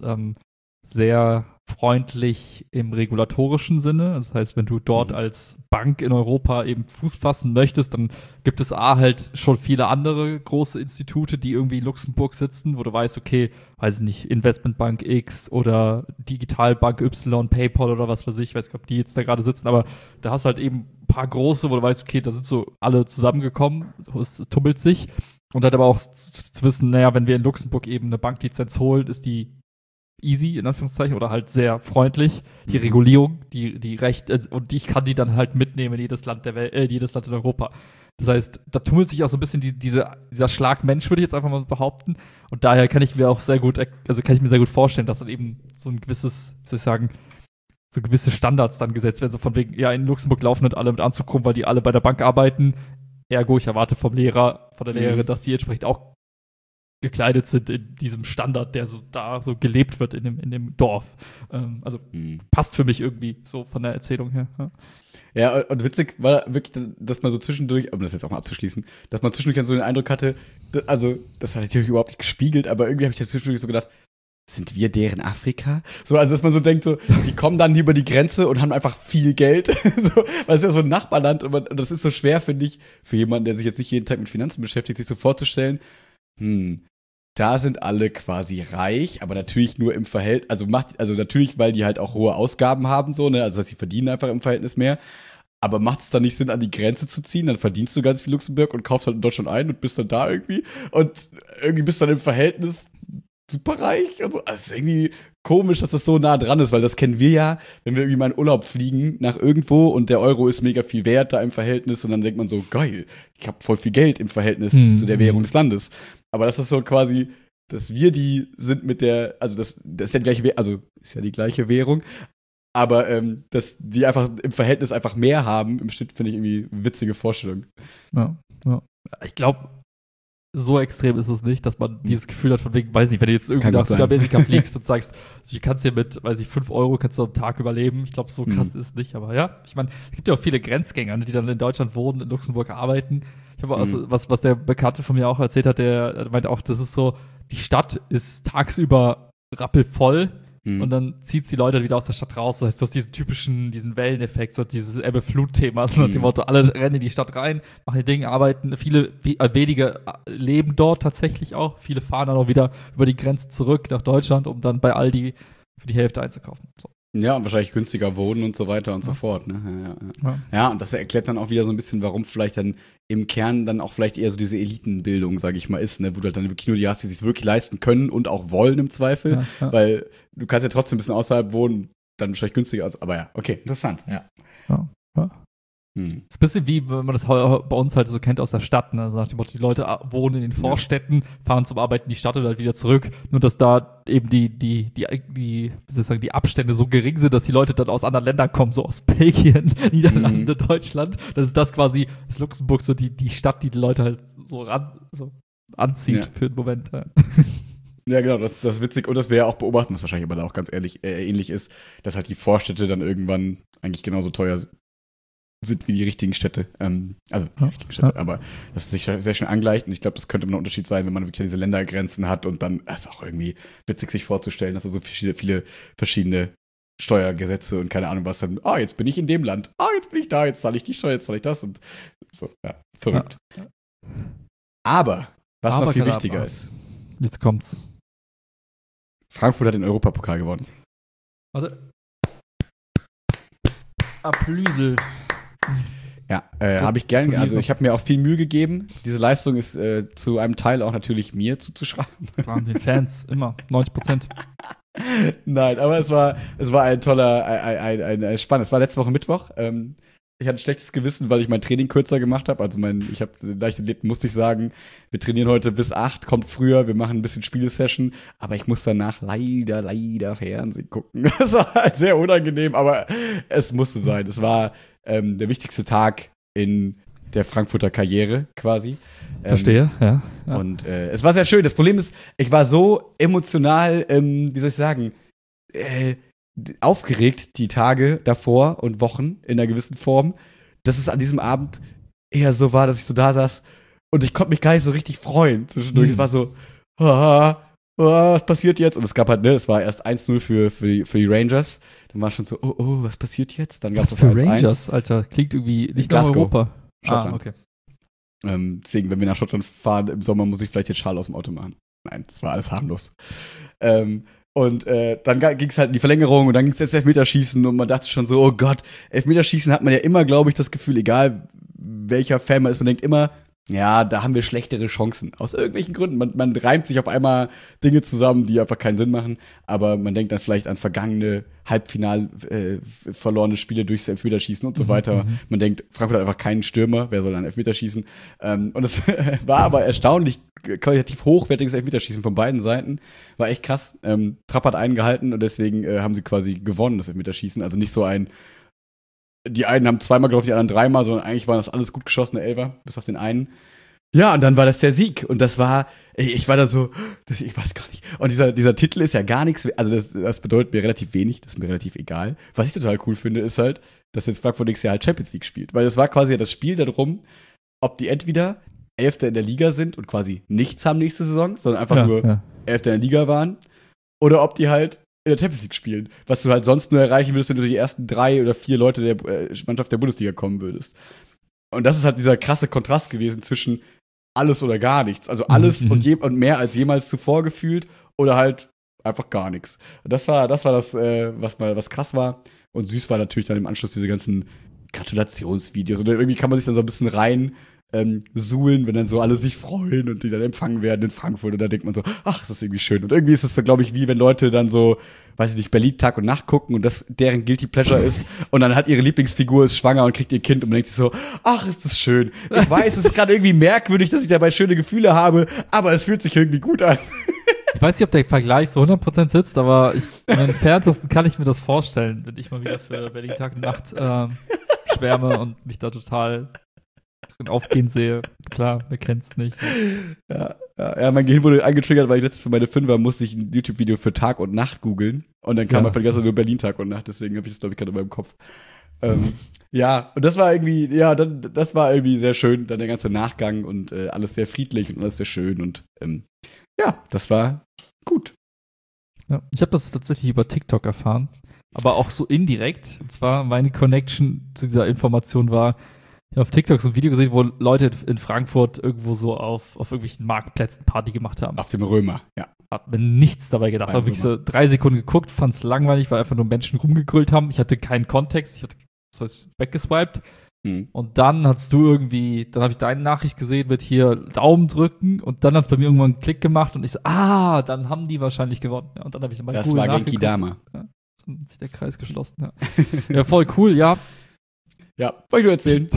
sehr freundlich im regulatorischen Sinne. Das heißt, wenn du dort als Bank in Europa eben Fuß fassen möchtest, dann gibt es halt schon viele andere große Institute, die irgendwie in Luxemburg sitzen, wo du weißt, okay, weiß ich nicht, Investmentbank X oder Digitalbank Y, PayPal oder was weiß ich nicht, ob die jetzt da gerade sitzen, aber da hast du halt eben ein paar große, wo du weißt, okay, da sind so alle zusammengekommen, es tummelt sich. Und halt aber auch zu wissen, naja, wenn wir in Luxemburg eben eine Banklizenz holen, ist die easy, in Anführungszeichen, oder halt sehr freundlich. Die Regulierung, die Recht, und ich kann die dann halt mitnehmen in jedes Land der Welt, jedes Land in Europa. Das heißt, da tummelt sich auch so ein bisschen dieser Schlag Mensch, würde ich jetzt einfach mal behaupten. Und daher kann ich mir auch sehr gut, kann ich mir sehr gut vorstellen, dass dann eben so ein gewisses, wie soll ich sagen, so gewisse Standards dann gesetzt werden. So von wegen, ja, in Luxemburg laufen nicht alle mit Anzug rum, weil die alle bei der Bank arbeiten. Ergo, ich erwarte vom Lehrer, von der Lehrerin, dass die entsprechend auch gekleidet sind in diesem Standard, der so da so gelebt wird in dem Dorf. Also passt für mich irgendwie so von der Erzählung her. Ja, und witzig war wirklich, dass man so zwischendurch, um das jetzt auch mal abzuschließen, dass man zwischendurch dann so den Eindruck hatte, also das hat natürlich überhaupt nicht gespiegelt, aber irgendwie habe ich dann zwischendurch so gedacht, sind wir deren Afrika? So, also dass man so denkt, so, die kommen dann über die Grenze und haben einfach viel Geld. So, weil es ist ja so ein Nachbarland und das ist so schwer, finde ich, für jemanden, der sich jetzt nicht jeden Tag mit Finanzen beschäftigt, sich so vorzustellen, da sind alle quasi reich, aber natürlich nur im Verhältnis, also natürlich, weil die halt auch hohe Ausgaben haben, so, ne, also dass sie verdienen einfach im Verhältnis mehr. Aber macht es dann nicht Sinn, an die Grenze zu ziehen? Dann verdienst du ganz viel Luxemburg und kaufst halt in Deutschland ein und bist dann da irgendwie. Und irgendwie bist du dann im Verhältnis super reich und so. Also es ist irgendwie komisch, dass das so nah dran ist, weil das kennen wir ja, wenn wir irgendwie mal in Urlaub fliegen nach irgendwo und der Euro ist mega viel wert da im Verhältnis und dann denkt man so, geil, ich habe voll viel Geld im Verhältnis zu der Währung des Landes. Aber das ist so quasi, dass wir die sind mit der, also das ist ja die gleiche, also ist ja die gleiche Währung, aber dass die einfach im Verhältnis einfach mehr haben, im Schnitt finde ich irgendwie eine witzige Vorstellung. Ja. Ich glaube, so extrem ist es nicht, dass man dieses Gefühl hat von wegen, weiß nicht, wenn du jetzt irgendwie nach Südamerika fliegst und sagst, du kannst hier mit, weiß ich, 5 Euro kannst du am Tag überleben. Ich glaube, so krass ist es nicht. Aber ja, ich meine, es gibt ja auch viele Grenzgänger, die dann in Deutschland wohnen, in Luxemburg arbeiten. Ich habe was der Bekannte von mir auch erzählt hat, der meinte auch, das ist so, die Stadt ist tagsüber rappelvoll und dann zieht die Leute wieder aus der Stadt raus. Das heißt, du hast diesen Welleneffekt, so dieses Ebbe-Flut-Thema, so nach dem Motto, alle rennen in die Stadt rein, machen ihr Ding, arbeiten, wenige leben dort tatsächlich auch, viele fahren dann auch wieder über die Grenze zurück nach Deutschland, um dann bei Aldi für die Hälfte einzukaufen. So. Ja, und wahrscheinlich günstiger wohnen und so weiter und so fort. Ne? Ja, und das erklärt dann auch wieder so ein bisschen, warum vielleicht dann im Kern dann auch vielleicht eher so diese Elitenbildung, sage ich mal, ist, ne? Wo du halt dann wirklich nur die hast, die sich wirklich leisten können und auch wollen im Zweifel. Ja. Weil du kannst ja trotzdem ein bisschen außerhalb wohnen, dann wahrscheinlich günstiger. Aber ja, okay, interessant. Ja. Das ist ein bisschen wie, wenn man das bei uns halt so kennt aus der Stadt. Ne? Also nach dem Motto, die Leute wohnen in den Vorstädten, fahren zum Arbeiten in die Stadt und halt wieder zurück. Nur, dass da eben die wie soll ich sagen, die Abstände so gering sind, dass die Leute dann aus anderen Ländern kommen, so aus Belgien, Niederlande, Deutschland. Dann ist das quasi, ist Luxemburg so die Stadt, die Leute halt so anzieht für den Moment. Ja. Ja, genau, das ist witzig. Und das wir ja auch beobachten, was wahrscheinlich aber da auch ganz ehrlich ähnlich ist, dass halt die Vorstädte dann irgendwann eigentlich genauso teuer sind wie die richtigen Städte. Also die richtigen Städte, aber dass es sich sehr schön angleicht. Und ich glaube, das könnte immer ein Unterschied sein, wenn man wirklich diese Ländergrenzen hat. Und dann ist auch irgendwie witzig, sich vorzustellen, dass da so viele verschiedene Steuergesetze und keine Ahnung was dann, jetzt bin ich in dem Land, jetzt bin ich da, jetzt zahle ich die Steuer, jetzt zahle ich das und so, ja, verrückt. Ja. Aber, was noch viel Kadabra. wichtiger ist, Jetzt kommt's. Frankfurt hat den Europapokal gewonnen. Warte. Applüsel. Ja, habe ich gern, also ich habe mir auch viel Mühe gegeben. Diese Leistung ist zu einem Teil auch natürlich mir zuzuschreiben. Den Fans, immer, 90%. Nein, aber es war ein toller, ein spannend. Es war letzte Woche Mittwoch. Ich hatte ein schlechtes Gewissen, weil ich mein Training kürzer gemacht habe. Also ich habe leicht erlebt, musste ich sagen, wir trainieren heute bis 8, kommt früher, wir machen ein bisschen Spielesession, aber ich muss danach leider Fernsehen gucken. Das war halt sehr unangenehm, aber es musste sein. Es war der wichtigste Tag in der Frankfurter Karriere quasi. Verstehe, ja. Und es war sehr schön. Das Problem ist, ich war so emotional, wie soll ich sagen, aufgeregt die Tage davor und Wochen in einer gewissen Form, dass es an diesem Abend eher so war, dass ich so da saß und ich konnte mich gar nicht so richtig freuen zwischendurch. Es war so, was passiert jetzt? Und es gab halt, es war erst 1-0 für die Rangers. Dann war schon so, was passiert jetzt? Dann gab es für Rangers, Alter? Klingt irgendwie nicht nach Europa. Schottland. Okay. Deswegen, wenn wir nach Schottland fahren im Sommer, muss ich vielleicht den Schal aus dem Auto machen. Nein, das war alles harmlos. Und dann ging es halt in die Verlängerung und dann ging es ins Elfmeterschießen und man dachte schon so, oh Gott, Elfmeterschießen hat man ja immer, glaube ich, das Gefühl, egal welcher Fan man ist, man denkt immer, ja, da haben wir schlechtere Chancen. Aus irgendwelchen Gründen. Man reimt sich auf einmal Dinge zusammen, die einfach keinen Sinn machen, aber man denkt dann vielleicht an vergangene Halbfinal verlorene Spiele durchs Elfmeterschießen und so weiter. Man denkt, Frankfurt hat einfach keinen Stürmer, wer soll dann Elfmeterschießen? Und es war aber erstaunlich qualitativ hochwertiges Elfmeterschießen von beiden Seiten. War echt krass. Trapp hat einen gehalten und deswegen haben sie quasi gewonnen, das Elfmeterschießen. Also nicht so die einen haben zweimal, glaube ich, die anderen dreimal, sondern eigentlich waren das alles gut geschossene Elfer, bis auf den einen. Ja, und dann war das der Sieg. Und das war, ich war da so, ich weiß gar nicht. Und dieser Titel ist ja gar nichts, also das bedeutet mir relativ wenig, das ist mir relativ egal. Was ich total cool finde, ist halt, dass jetzt Frankfurt nächstes Jahr halt Champions League spielt. Weil das war quasi das Spiel darum, ob die entweder Elfter in der Liga sind und quasi nichts haben nächste Saison, sondern einfach nur Elfter in der Liga waren. Oder ob die halt in der Champions League spielen, was du halt sonst nur erreichen würdest, wenn du die ersten 3 oder 4 Leute der Mannschaft der Bundesliga kommen würdest. Und das ist halt dieser krasse Kontrast gewesen zwischen alles oder gar nichts. Also alles und mehr als jemals zuvor gefühlt oder halt einfach gar nichts. Und das war das, was krass war. Und süß war natürlich dann im Anschluss diese ganzen Gratulationsvideos. Und irgendwie kann man sich dann so ein bisschen rein suhlen, wenn dann so alle sich freuen und die dann empfangen werden in Frankfurt. Und da denkt man so, ach, das ist irgendwie schön. Und irgendwie ist es dann, glaube ich, wie wenn Leute dann so, weiß ich nicht, Berlin Tag und Nacht gucken und das deren Guilty Pleasure ist. Und dann hat ihre Lieblingsfigur ist schwanger und kriegt ihr Kind und man denkt sich so, ach, ist das schön. Ich weiß, es ist gerade irgendwie merkwürdig, dass ich dabei schöne Gefühle habe, aber es fühlt sich irgendwie gut an. Ich weiß nicht, ob der Vergleich so 100% sitzt, aber im Entferntesten kann ich mir das vorstellen, wenn ich mal wieder für Berlin Tag und Nacht schwärme und mich da total drin aufgehen sehe. Klar, wer kennt's nicht. Ja, mein Gehirn wurde angetriggert, weil ich letztens für meine Fünfer musste ich ein YouTube-Video für Tag und Nacht googeln und dann kam einfach die ganze Zeit nur Berlin Tag und Nacht, deswegen habe ich das, glaube ich, gerade in meinem Kopf. Ja, und das war irgendwie, das war irgendwie sehr schön, dann der ganze Nachgang und alles sehr friedlich und alles sehr schön und das war gut. Ja, ich habe das tatsächlich über TikTok erfahren, aber auch so indirekt. Und zwar meine Connection zu dieser Information war, ich habe auf TikTok so ein Video gesehen, wo Leute in Frankfurt irgendwo so auf irgendwelchen Marktplätzen Party gemacht haben. Auf dem Römer, ja. Hab mir nichts dabei gedacht. Habe wirklich so 3 Sekunden geguckt, fand es langweilig, weil einfach nur Menschen rumgegrölt haben. Ich hatte keinen Kontext, ich hatte, das heißt, weggeswiped. Und dann hast du irgendwie, dann habe ich deine Nachricht gesehen mit hier Daumen drücken und dann hat es bei mir irgendwann einen Klick gemacht und ich so, dann haben die wahrscheinlich gewonnen. Ja, und dann habe ich mal das war Genki Dama. Ja, dann hat sich der Kreis geschlossen. Ja, ja, voll cool, ja. Ja, wollte ich nur erzählen.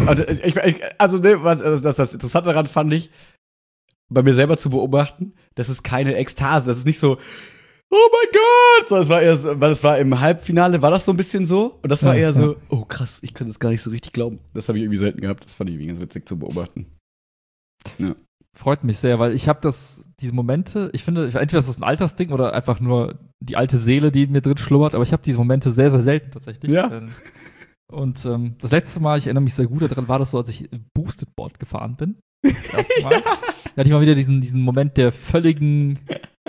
Das Interessante daran fand ich, bei mir selber zu beobachten, das ist keine Ekstase, das ist nicht so, oh mein Gott! So, das war eher so, weil das war im Halbfinale, war das so ein bisschen so. Und das war eher so, oh krass, ich kann das gar nicht so richtig glauben. Das habe ich irgendwie selten gehabt. Das fand ich irgendwie ganz witzig zu beobachten. Ja. freut mich sehr, weil ich habe diese Momente, ich finde, entweder ist das ein Altersding oder einfach nur die alte Seele, die in mir drin schlummert, aber ich habe diese Momente sehr, sehr selten tatsächlich. Ja. Und das letzte Mal, ich erinnere mich sehr gut daran, war das so, als ich Boosted Board gefahren bin. Das erste Mal. Da hatte ich mal wieder diesen Moment der völligen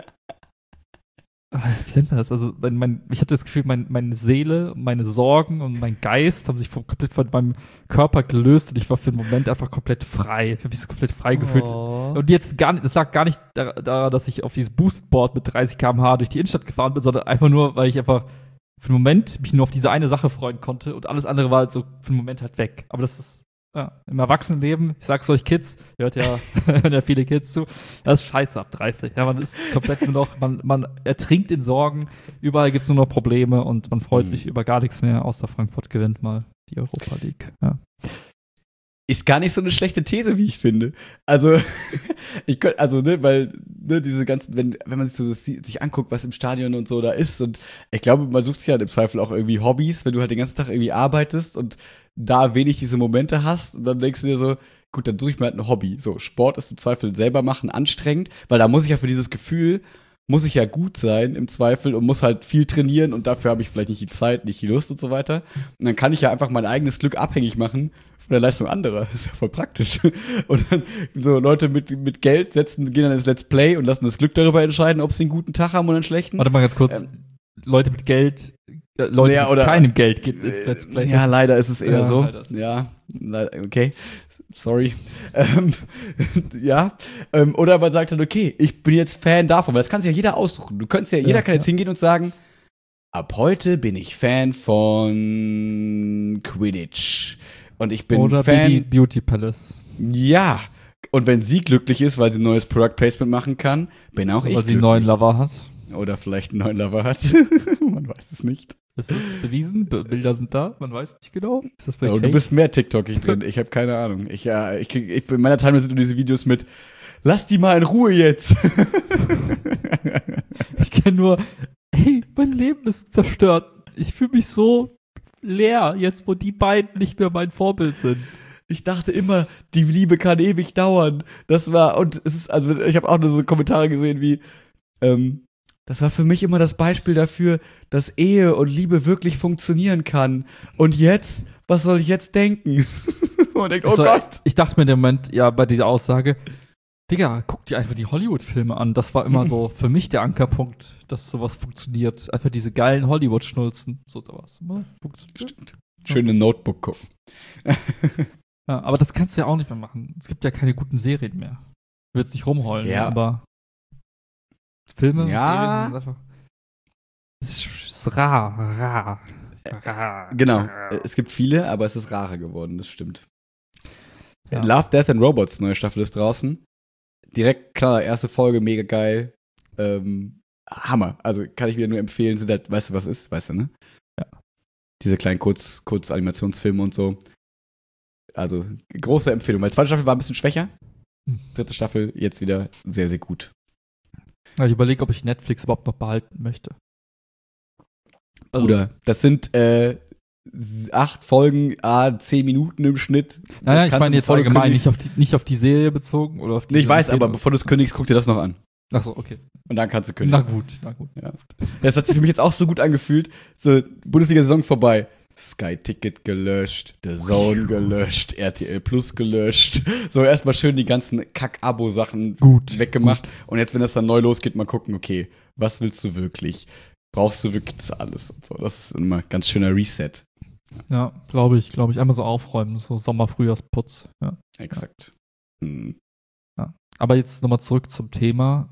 wie nennt man das? Also, ich hatte das Gefühl, meine Seele, meine Sorgen und mein Geist haben sich komplett von meinem Körper gelöst und ich war für einen Moment einfach komplett frei. Ich habe mich so komplett frei gefühlt. Und jetzt das lag gar nicht daran, dass ich auf dieses Boostboard mit 30 km/h durch die Innenstadt gefahren bin, sondern einfach nur, weil ich einfach für einen Moment mich nur auf diese eine Sache freuen konnte und alles andere war halt so für einen Moment halt weg. Aber das ist im Erwachsenenleben, ich sag's euch Kids, hören ja viele Kids zu, das ist scheiße ab 30. Ja, man ist komplett nur noch, man ertrinkt in Sorgen, überall gibt's nur noch Probleme und man freut sich über gar nichts mehr, außer Frankfurt gewinnt mal die Europa League. Ja. Ist gar nicht so eine schlechte These, wie ich finde. Also, weil diese ganzen, wenn man sich anguckt, was im Stadion und so da ist, und ich glaube, man sucht sich halt im Zweifel auch irgendwie Hobbys, wenn du halt den ganzen Tag irgendwie arbeitest und da wenig diese Momente hast, und dann denkst du dir so, gut, dann suche ich mir halt ein Hobby. So, Sport ist im Zweifel selber machen anstrengend, weil da muss ich ja für dieses Gefühl, muss ich ja gut sein im Zweifel und muss halt viel trainieren und dafür habe ich vielleicht nicht die Zeit, nicht die Lust und so weiter. Und dann kann ich ja einfach mein eigenes Glück abhängig machen von der Leistung anderer. Das ist ja voll praktisch. Und dann so Leute mit Geld gehen dann ins Let's Play und lassen das Glück darüber entscheiden, ob sie einen guten Tag haben oder einen schlechten. Warte mal ganz kurz. Leute mit Geld, Leute mit keinem Geld geht ins Let's Play. Ja, leider ist es eher so. Ja, okay. Sorry. Ja. Oder man sagt dann, okay, ich bin jetzt Fan davon, weil das kann sich ja jeder aussuchen. Jeder kann jetzt hingehen und sagen, ab heute bin ich Fan von Quidditch. Und ich bin oder Fan. Baby Beauty Palace. Ja. Und wenn sie glücklich ist, weil sie ein neues Product Placement machen kann, bin auch ich glücklich. Weil sie einen neuen Lover hat. Oder vielleicht einen neuen Lover hat. Man weiß es nicht. Ist es bewiesen? Bilder sind da, man weiß nicht genau. Ist das vielleicht du bist mehr TikTokig drin. Ich habe keine Ahnung. In meiner Timeline sind nur diese Videos mit lass die mal in Ruhe jetzt. Ich kenne nur, hey, mein Leben ist zerstört. Ich fühle mich so leer, jetzt wo die beiden nicht mehr mein Vorbild sind. Ich dachte immer, die Liebe kann ewig dauern. Und es ist, also ich habe auch nur so Kommentare gesehen wie, das war für mich immer das Beispiel dafür, dass Ehe und Liebe wirklich funktionieren kann. Und jetzt, was soll ich jetzt denken? Und denkt, also, Gott. Ich dachte mir in dem Moment, ja, bei dieser Aussage, Digga, guck dir einfach die Hollywood-Filme an. Das war immer so für mich der Ankerpunkt, dass sowas funktioniert. Einfach diese geilen Hollywood-Schnulzen. So, da war's. Stimmt. Schöne Notebook gucken. Ja, aber das kannst du ja auch nicht mehr machen. Es gibt ja keine guten Serien mehr. Ich will jetzt nicht rumheulen, ja. Aber Filme, ja. Serien sind einfach. Es ist rar. Genau. Es gibt viele, aber es ist rarer geworden, das stimmt. Ja. Love, Death and Robots, neue Staffel ist draußen. Direkt, klar, erste Folge, mega geil. Hammer. Also kann ich wieder nur empfehlen. Sind halt, weißt du, was ist? Weißt du, ne? Ja. Diese kleinen Kurz-Animationsfilme und so. Also, große Empfehlung. Weil zweite Staffel war ein bisschen schwächer. Dritte Staffel jetzt wieder sehr, sehr gut. Ja, ich überlege, ob ich Netflix überhaupt noch behalten möchte. Also, Bruder, das sind 8 Folgen, 10 Minuten im Schnitt. Naja, ich meine jetzt allgemein, nicht auf die Serie bezogen oder auf die. Nee, ich weiß, aber bevor du es kündigst, guck dir das noch an. Achso, okay. Und dann kannst du kündigen. Na gut. Ja. Das hat sich für mich jetzt auch so gut angefühlt. So, Bundesliga-Saison vorbei. Sky-Ticket gelöscht, The Zone gelöscht, RTL Plus gelöscht. So, erstmal schön die ganzen Kack-Abo-Sachen weggemacht. Gut. Und jetzt, wenn das dann neu losgeht, mal gucken, okay, was willst du wirklich? Brauchst du wirklich das alles? Und so. Das ist immer ein ganz schöner Reset. Ja, glaube ich. Einmal so aufräumen, so Sommer-Frühjahrsputz. Ja. Exakt. Ja. Ja. Aber jetzt nochmal zurück zum Thema.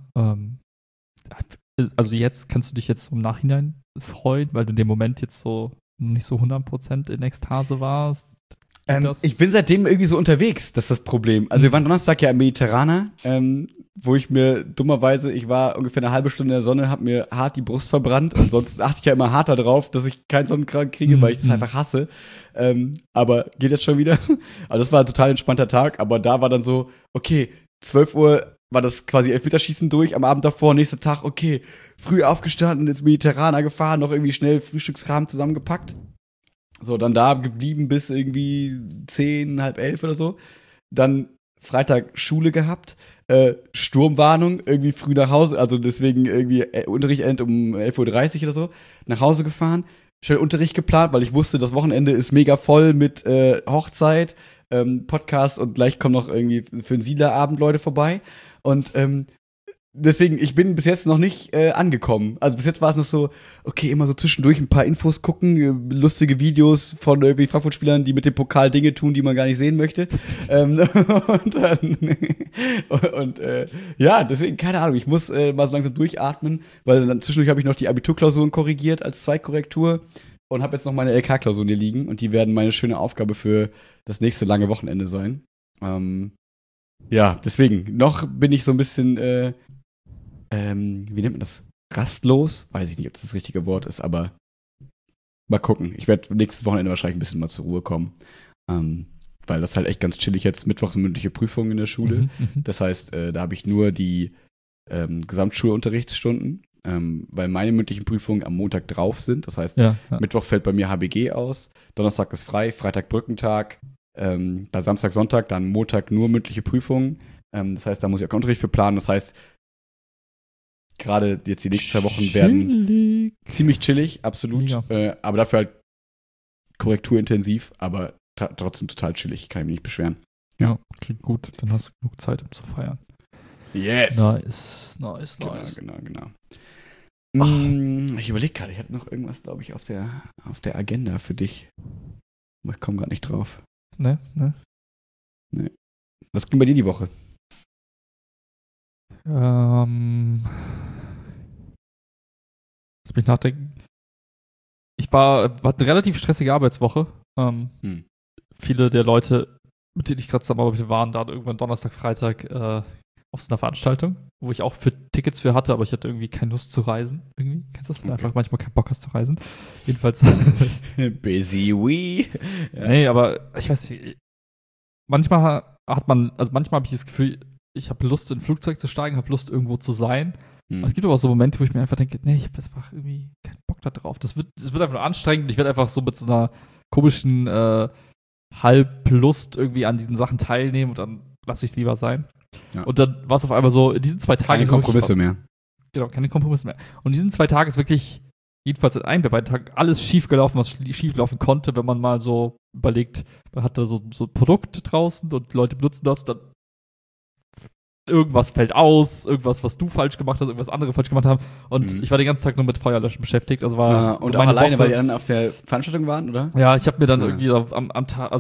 Also jetzt kannst du dich jetzt im Nachhinein freuen, weil du in dem Moment jetzt so nicht so 100% in Ekstase warst. Ich bin seitdem irgendwie so unterwegs, das ist das Problem. Also wir waren Donnerstag ja im Mediterraner, wo ich mir dummerweise, ich war ungefähr eine halbe Stunde in der Sonne, hab mir hart die Brust verbrannt und sonst achte ich ja immer harter drauf, dass ich keinen Sonnenkrank kriege, weil ich das einfach hasse. Aber geht jetzt schon wieder. Also das war ein total entspannter Tag, aber da war dann so, okay, 12 Uhr war das quasi Elfmeterschießen durch, am Abend davor, nächster Tag, okay, früh aufgestanden, ins Mediterraner gefahren, noch irgendwie schnell Frühstückskram zusammengepackt. So, dann da geblieben bis irgendwie 10, halb 11 oder so. Dann Freitag Schule gehabt. Sturmwarnung, irgendwie früh nach Hause, also deswegen irgendwie Unterricht endet um 11:30 Uhr oder so, nach Hause gefahren, schnell Unterricht geplant, weil ich wusste, das Wochenende ist mega voll mit Hochzeit, Podcast und gleich kommen noch irgendwie für den Siedlerabend Leute vorbei. Und deswegen, ich bin bis jetzt noch nicht angekommen. Also bis jetzt war es noch so, okay, immer so zwischendurch ein paar Infos gucken, lustige Videos von irgendwie Frankfurt-Spielern, die mit dem Pokal Dinge tun, die man gar nicht sehen möchte. Und dann ja, deswegen, keine Ahnung, ich muss mal so langsam durchatmen, weil dann zwischendurch habe ich noch die Abiturklausuren korrigiert als Zweitkorrektur und habe jetzt noch meine LK-Klausuren hier liegen und die werden meine schöne Aufgabe für das nächste lange Wochenende sein. Ja, deswegen, noch bin ich so ein bisschen wie nennt man das? Rastlos? Weiß ich nicht, ob das richtige Wort ist, aber mal gucken. Ich werde nächstes Wochenende wahrscheinlich ein bisschen mal zur Ruhe kommen. Weil das ist halt echt ganz chillig jetzt. Mittwochs eine mündliche Prüfung in der Schule. Das heißt, da habe ich nur die Gesamtschulunterrichtsstunden, weil meine mündlichen Prüfungen am Montag drauf sind. Das heißt, Mittwoch fällt bei mir HBG aus, Donnerstag ist frei, Freitag Brückentag, dann Samstag, Sonntag, dann Montag nur mündliche Prüfungen. Das heißt, da muss ich auch Unterricht für planen. Das heißt, gerade jetzt die nächsten 2 Wochen werden ziemlich chillig, absolut. Aber dafür halt korrekturintensiv, aber trotzdem total chillig. Kann ich mich nicht beschweren. Ja, klingt gut. Dann hast du genug Zeit, um zu feiern. Yes! Nice. Genau. Ich überlege gerade, ich hatte noch irgendwas, glaube ich, auf der Agenda für dich. Aber ich komme gerade nicht drauf. Ne? Was ging bei dir die Woche? Lass mich nachdenken. Ich hatte eine relativ stressige Arbeitswoche. Viele der Leute, mit denen ich gerade zusammenarbeite, waren dann irgendwann Donnerstag, Freitag auf so einer Veranstaltung, wo ich auch Tickets für hatte, aber ich hatte irgendwie keine Lust zu reisen. Irgendwie. Kennst du das? Wenn du einfach manchmal keinen Bock hast zu reisen. Jedenfalls. Busy wee. Ja. Nee, aber ich weiß nicht. Manchmal habe ich das Gefühl, ich habe Lust, in ein Flugzeug zu steigen, habe Lust, irgendwo zu sein. Es gibt aber auch so Momente, wo ich mir einfach denke, nee, ich habe einfach irgendwie keinen Bock da drauf. Das wird einfach nur anstrengend. Ich werde einfach so mit so einer komischen Halblust irgendwie an diesen Sachen teilnehmen und dann lasse ich es lieber sein. Ja. Und dann war es auf einmal so, in diesen 2 Tagen. Keine Kompromisse mehr. Genau, keine Kompromisse mehr. Und in diesen 2 Tagen ist wirklich, jedenfalls in einem der beiden Tagen, alles schief gelaufen, was schief laufen konnte, wenn man mal so überlegt, man hat da so ein Produkt draußen und Leute benutzen das, dann irgendwas fällt aus, irgendwas, was du falsch gemacht hast, irgendwas andere falsch gemacht haben. Und ich war den ganzen Tag nur mit Feuerlöschen beschäftigt. Also war und so auch alleine, Woche, weil die anderen auf der Veranstaltung waren, oder? Ja, ich habe mir dann irgendwie am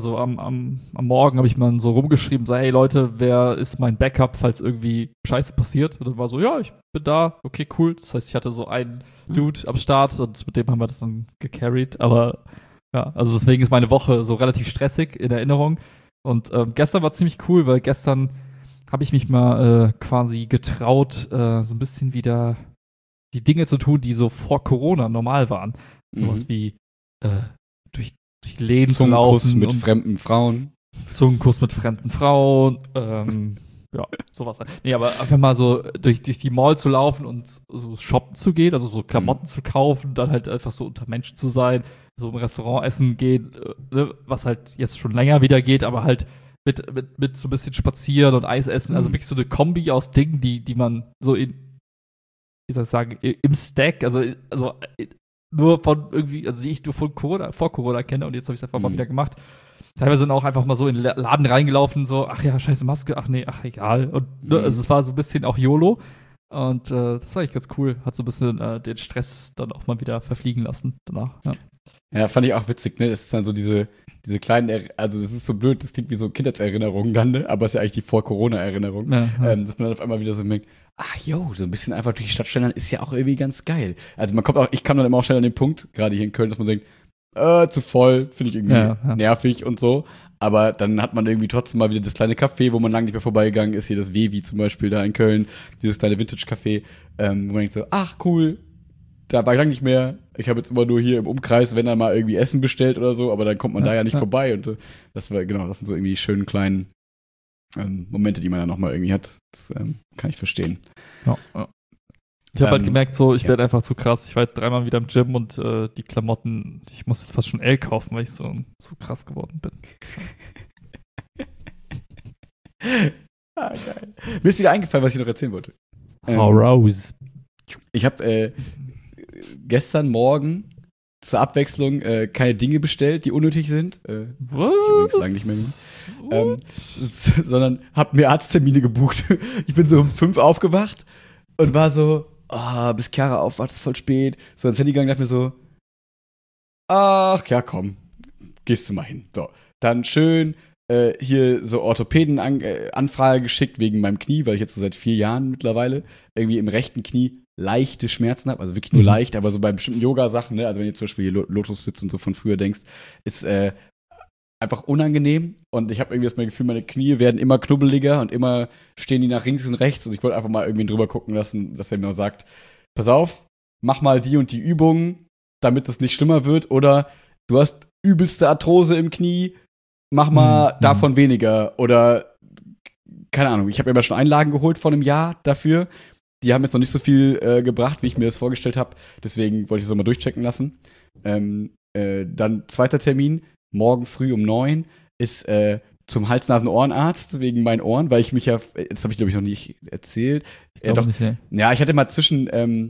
Morgen habe ich mal so rumgeschrieben, so, hey Leute, wer ist mein Backup, falls irgendwie Scheiße passiert? Und dann war so, ja, ich bin da, okay, cool. Das heißt, ich hatte so einen Dude am Start und mit dem haben wir das dann gecarried. Aber ja, also deswegen ist meine Woche so relativ stressig in Erinnerung. Und gestern war ziemlich cool, weil gestern habe ich mich mal quasi getraut, so ein bisschen wieder die Dinge zu tun, die so vor Corona normal waren. Sowas wie durch Läden zu laufen. Zungenkuss mit fremden Frauen. Zungenkuss mit fremden Frauen. Ja, sowas. Nee, aber einfach mal so durch die Mall zu laufen und so shoppen zu gehen, also so Klamotten zu kaufen, dann halt einfach so unter Menschen zu sein, so im Restaurant essen gehen, was halt jetzt schon länger wieder geht, aber halt mit so ein bisschen spazieren und Eis essen. Also wirklich so eine Kombi aus Dingen, die man so wie soll ich sagen, im Stack, also nur von irgendwie, also die ich nur vor Corona kenne und jetzt habe ich es einfach mal wieder gemacht. Teilweise sind auch einfach mal so in den Laden reingelaufen, so, ach ja, scheiße Maske, ach nee, ach egal. Und also es war so ein bisschen auch YOLO. Und das war eigentlich ganz cool. Hat so ein bisschen den Stress dann auch mal wieder verfliegen lassen danach. Ja, fand ich auch witzig, ne? Das ist dann so diese kleinen, also das ist so blöd, das klingt wie so Kindheitserinnerungen dann, ne? Aber es ist ja eigentlich die Vor-Corona-Erinnerung. Dass man dann auf einmal wieder so merkt, ach jo, so ein bisschen einfach durch die Stadt schlendern ist ja auch irgendwie ganz geil. Also ich kam dann immer auch schnell an den Punkt, gerade hier in Köln, dass man denkt, zu voll, finde ich irgendwie nervig und so. Aber dann hat man irgendwie trotzdem mal wieder das kleine Café, wo man lange nicht mehr vorbeigegangen ist. Hier das Wevi zum Beispiel da in Köln, dieses kleine Vintage-Café, wo man denkt so, ach cool, da war ich lange nicht mehr. Ich habe jetzt immer nur hier im Umkreis, wenn er mal irgendwie Essen bestellt oder so, aber dann kommt man da ja nicht vorbei. Und das sind so irgendwie schönen kleinen Momente, die man dann nochmal irgendwie hat. Das kann ich verstehen. Ja. Ich habe halt gemerkt, so, ich werde einfach zu krass. Ich war jetzt 3-mal wieder im Gym und die Klamotten, ich muss jetzt fast schon L kaufen, weil ich so krass geworden bin. Geil. Mir ist wieder eingefallen, was ich noch erzählen wollte. Hau raus. Ich habe gestern Morgen zur Abwechslung keine Dinge bestellt, die unnötig sind. Was? Ich übrigens lange nicht mehr. Sondern habe mir Arzttermine gebucht. Ich bin so um 5 aufgewacht und war so, bis Chiara aufwacht, ist voll spät. So ans Handy gegangen, dachte mir so, ach ja, komm, gehst du mal hin. So, dann schön hier so Orthopäden-Anfrage geschickt wegen meinem Knie, weil ich jetzt so seit 4 Jahren mittlerweile irgendwie im rechten Knie leichte Schmerzen habe, also wirklich nur leicht, aber so bei bestimmten Yoga-Sachen, ne, also wenn ihr zum Beispiel hier Lotus sitzt und so von früher denkst, ist einfach unangenehm und ich habe irgendwie das Gefühl, meine Knie werden immer knubbeliger und immer stehen die nach links und rechts und ich wollte einfach mal irgendwie drüber gucken lassen, dass er mir sagt, pass auf, mach mal die und die Übungen, damit es nicht schlimmer wird oder du hast übelste Arthrose im Knie, mach mal davon weniger oder keine Ahnung, ich habe mir schon Einlagen geholt vor einem Jahr dafür. Die haben jetzt noch nicht so viel gebracht, wie ich mir das vorgestellt habe. Deswegen wollte ich das mal durchchecken lassen. Dann zweiter Termin, morgen früh um 9 ist zum Hals-Nasen-Ohrenarzt wegen meinen Ohren, weil ich mich ja, das habe ich glaube ich noch nicht erzählt. Doch. Nicht, ne? Ja, ich hatte mal zwischen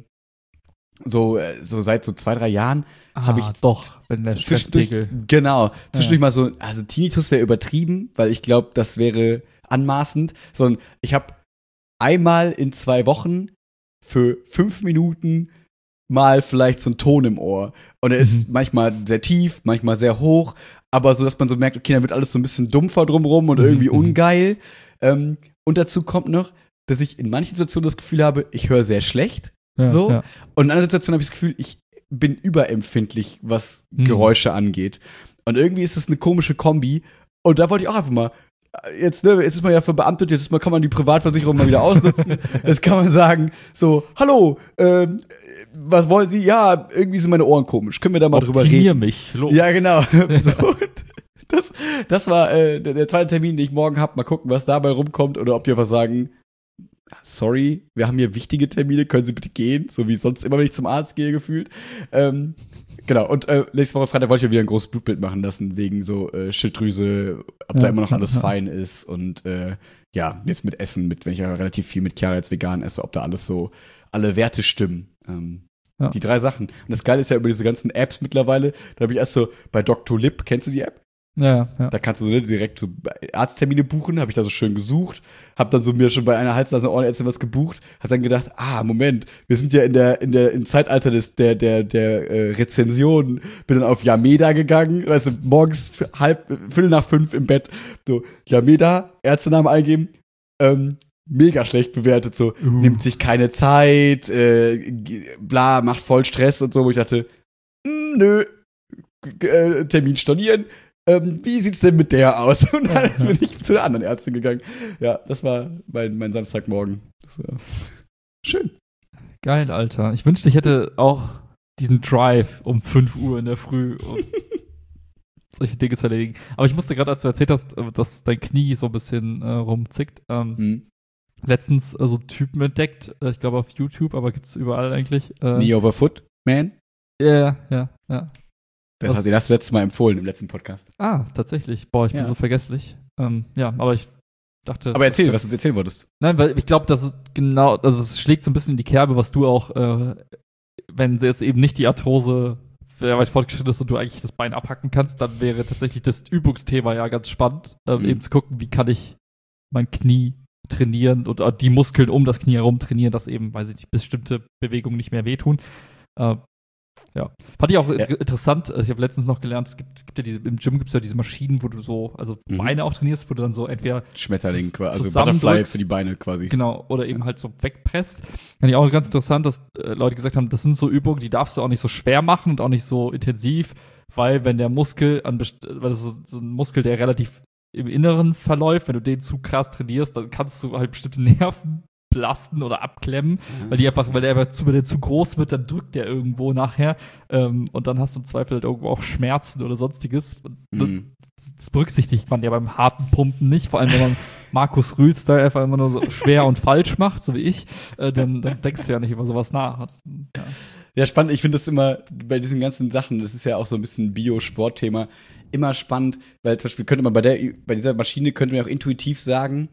so seit so 2, 3 Jahren habe ich doch, wenn der Stresspegel. Genau, zwischendurch mal so, also Tinnitus wäre übertrieben, weil ich glaube, das wäre anmaßend, sondern ich habe einmal in 2 Wochen für 5 Minuten mal vielleicht so einen Ton im Ohr. Und er ist manchmal sehr tief, manchmal sehr hoch, aber so, dass man so merkt, okay, dann wird alles so ein bisschen dumpfer drumrum und irgendwie ungeil. Und dazu kommt noch, dass ich in manchen Situationen das Gefühl habe, ich höre sehr schlecht. So. Ja. Und in anderen Situationen habe ich das Gefühl, ich bin überempfindlich, was Geräusche angeht. Und irgendwie ist das eine komische Kombi. Und da wollte ich auch einfach mal jetzt ist man ja verbeamtet, kann man die Privatversicherung mal wieder ausnutzen. Jetzt kann man sagen, so, hallo, was wollen Sie? Ja, irgendwie sind meine Ohren komisch. Können wir da mal drüber reden? Mich, los. Ja, genau. So, das war der zweite Termin, den ich morgen habe. Mal gucken, was dabei rumkommt. Oder ob die einfach sagen, sorry, wir haben hier wichtige Termine, können Sie bitte gehen? So wie sonst immer, wenn ich zum Arzt gehe, gefühlt. Genau, und nächste Woche Freitag wollte ich mir wieder ein großes Blutbild machen lassen, wegen so Schilddrüse, ob da immer noch alles fein ist und jetzt mit Essen, wenn ich ja relativ viel mit Chiara jetzt vegan esse, ob da alles so, alle Werte stimmen. Die 3 Sachen. Und das Geile ist ja über diese ganzen Apps mittlerweile, da habe ich erst so bei Dr. Lip, kennst du die App? Ja. Da kannst du so direkt so Arzttermine buchen, habe ich da so schön gesucht, habe dann so mir schon bei einer Hals-Nasen-Ohrenärztin was gebucht, habe dann gedacht, Moment, wir sind ja im Zeitalter der Rezensionen, bin dann auf Yameda gegangen, weißt du, morgens 4:45 im Bett, so Yameda, Ärztenamen eingeben, mega schlecht bewertet, so, nimmt sich keine Zeit, bla, macht voll Stress und so, wo ich dachte, nö, Termin stornieren. Wie sieht's denn mit der aus? Und dann bin ich zu der anderen Ärztin gegangen. Ja, das war mein Samstagmorgen. Das war schön. Geil, Alter. Ich wünschte, ich hätte auch diesen Drive um 5 Uhr in der Früh, um solche Dinge zu erledigen. Aber ich musste gerade, als du erzählt hast, dass dein Knie so ein bisschen rumzickt, letztens so Typen entdeckt, ich glaube auf YouTube, aber gibt's überall eigentlich. Knee over Foot, Man? Ja. Den hast du letztes Mal empfohlen im letzten Podcast. Tatsächlich. Boah, ich bin so vergesslich. Aber ich dachte. Aber erzähl, was du erzählen wolltest. Nein, weil ich glaube, dass es es schlägt so ein bisschen in die Kerbe, was du auch, wenn jetzt eben nicht die Arthrose sehr weit fortgeschritten ist und du eigentlich das Bein abhacken kannst, dann wäre tatsächlich das Übungsthema ja ganz spannend, eben zu gucken, wie kann ich mein Knie trainieren und die Muskeln um das Knie herum trainieren, dass eben, weiß ich nicht, bestimmte Bewegungen nicht mehr wehtun. Fand ich auch interessant. Also ich habe letztens noch gelernt, es gibt ja im Gym gibt es ja diese Maschinen, wo du so, also Beine auch trainierst, wo du dann so entweder Schmetterling quasi, also Butterfly für die Beine quasi. Genau, oder eben halt so wegpresst. Fand ich auch ganz interessant, dass Leute gesagt haben, das sind so Übungen, die darfst du auch nicht so schwer machen und auch nicht so intensiv, weil wenn der Muskel, weil das so ein Muskel, der relativ im Inneren verläuft, wenn du den zu krass trainierst, dann kannst du halt bestimmte Nerven belasten oder abklemmen, weil der zu groß wird, dann drückt der irgendwo nachher und dann hast du im Zweifel halt irgendwo auch Schmerzen oder sonstiges. Das berücksichtigt man ja beim harten Pumpen nicht, vor allem wenn man Markus Rühl-Style einfach immer nur so schwer und falsch macht, so wie ich, dann denkst du ja nicht über sowas nach. Ja, spannend. Ich finde das immer bei diesen ganzen Sachen, das ist ja auch so ein bisschen Bio-Sport-Thema, immer spannend, weil zum Beispiel könnte man bei dieser Maschine könnte man auch intuitiv sagen,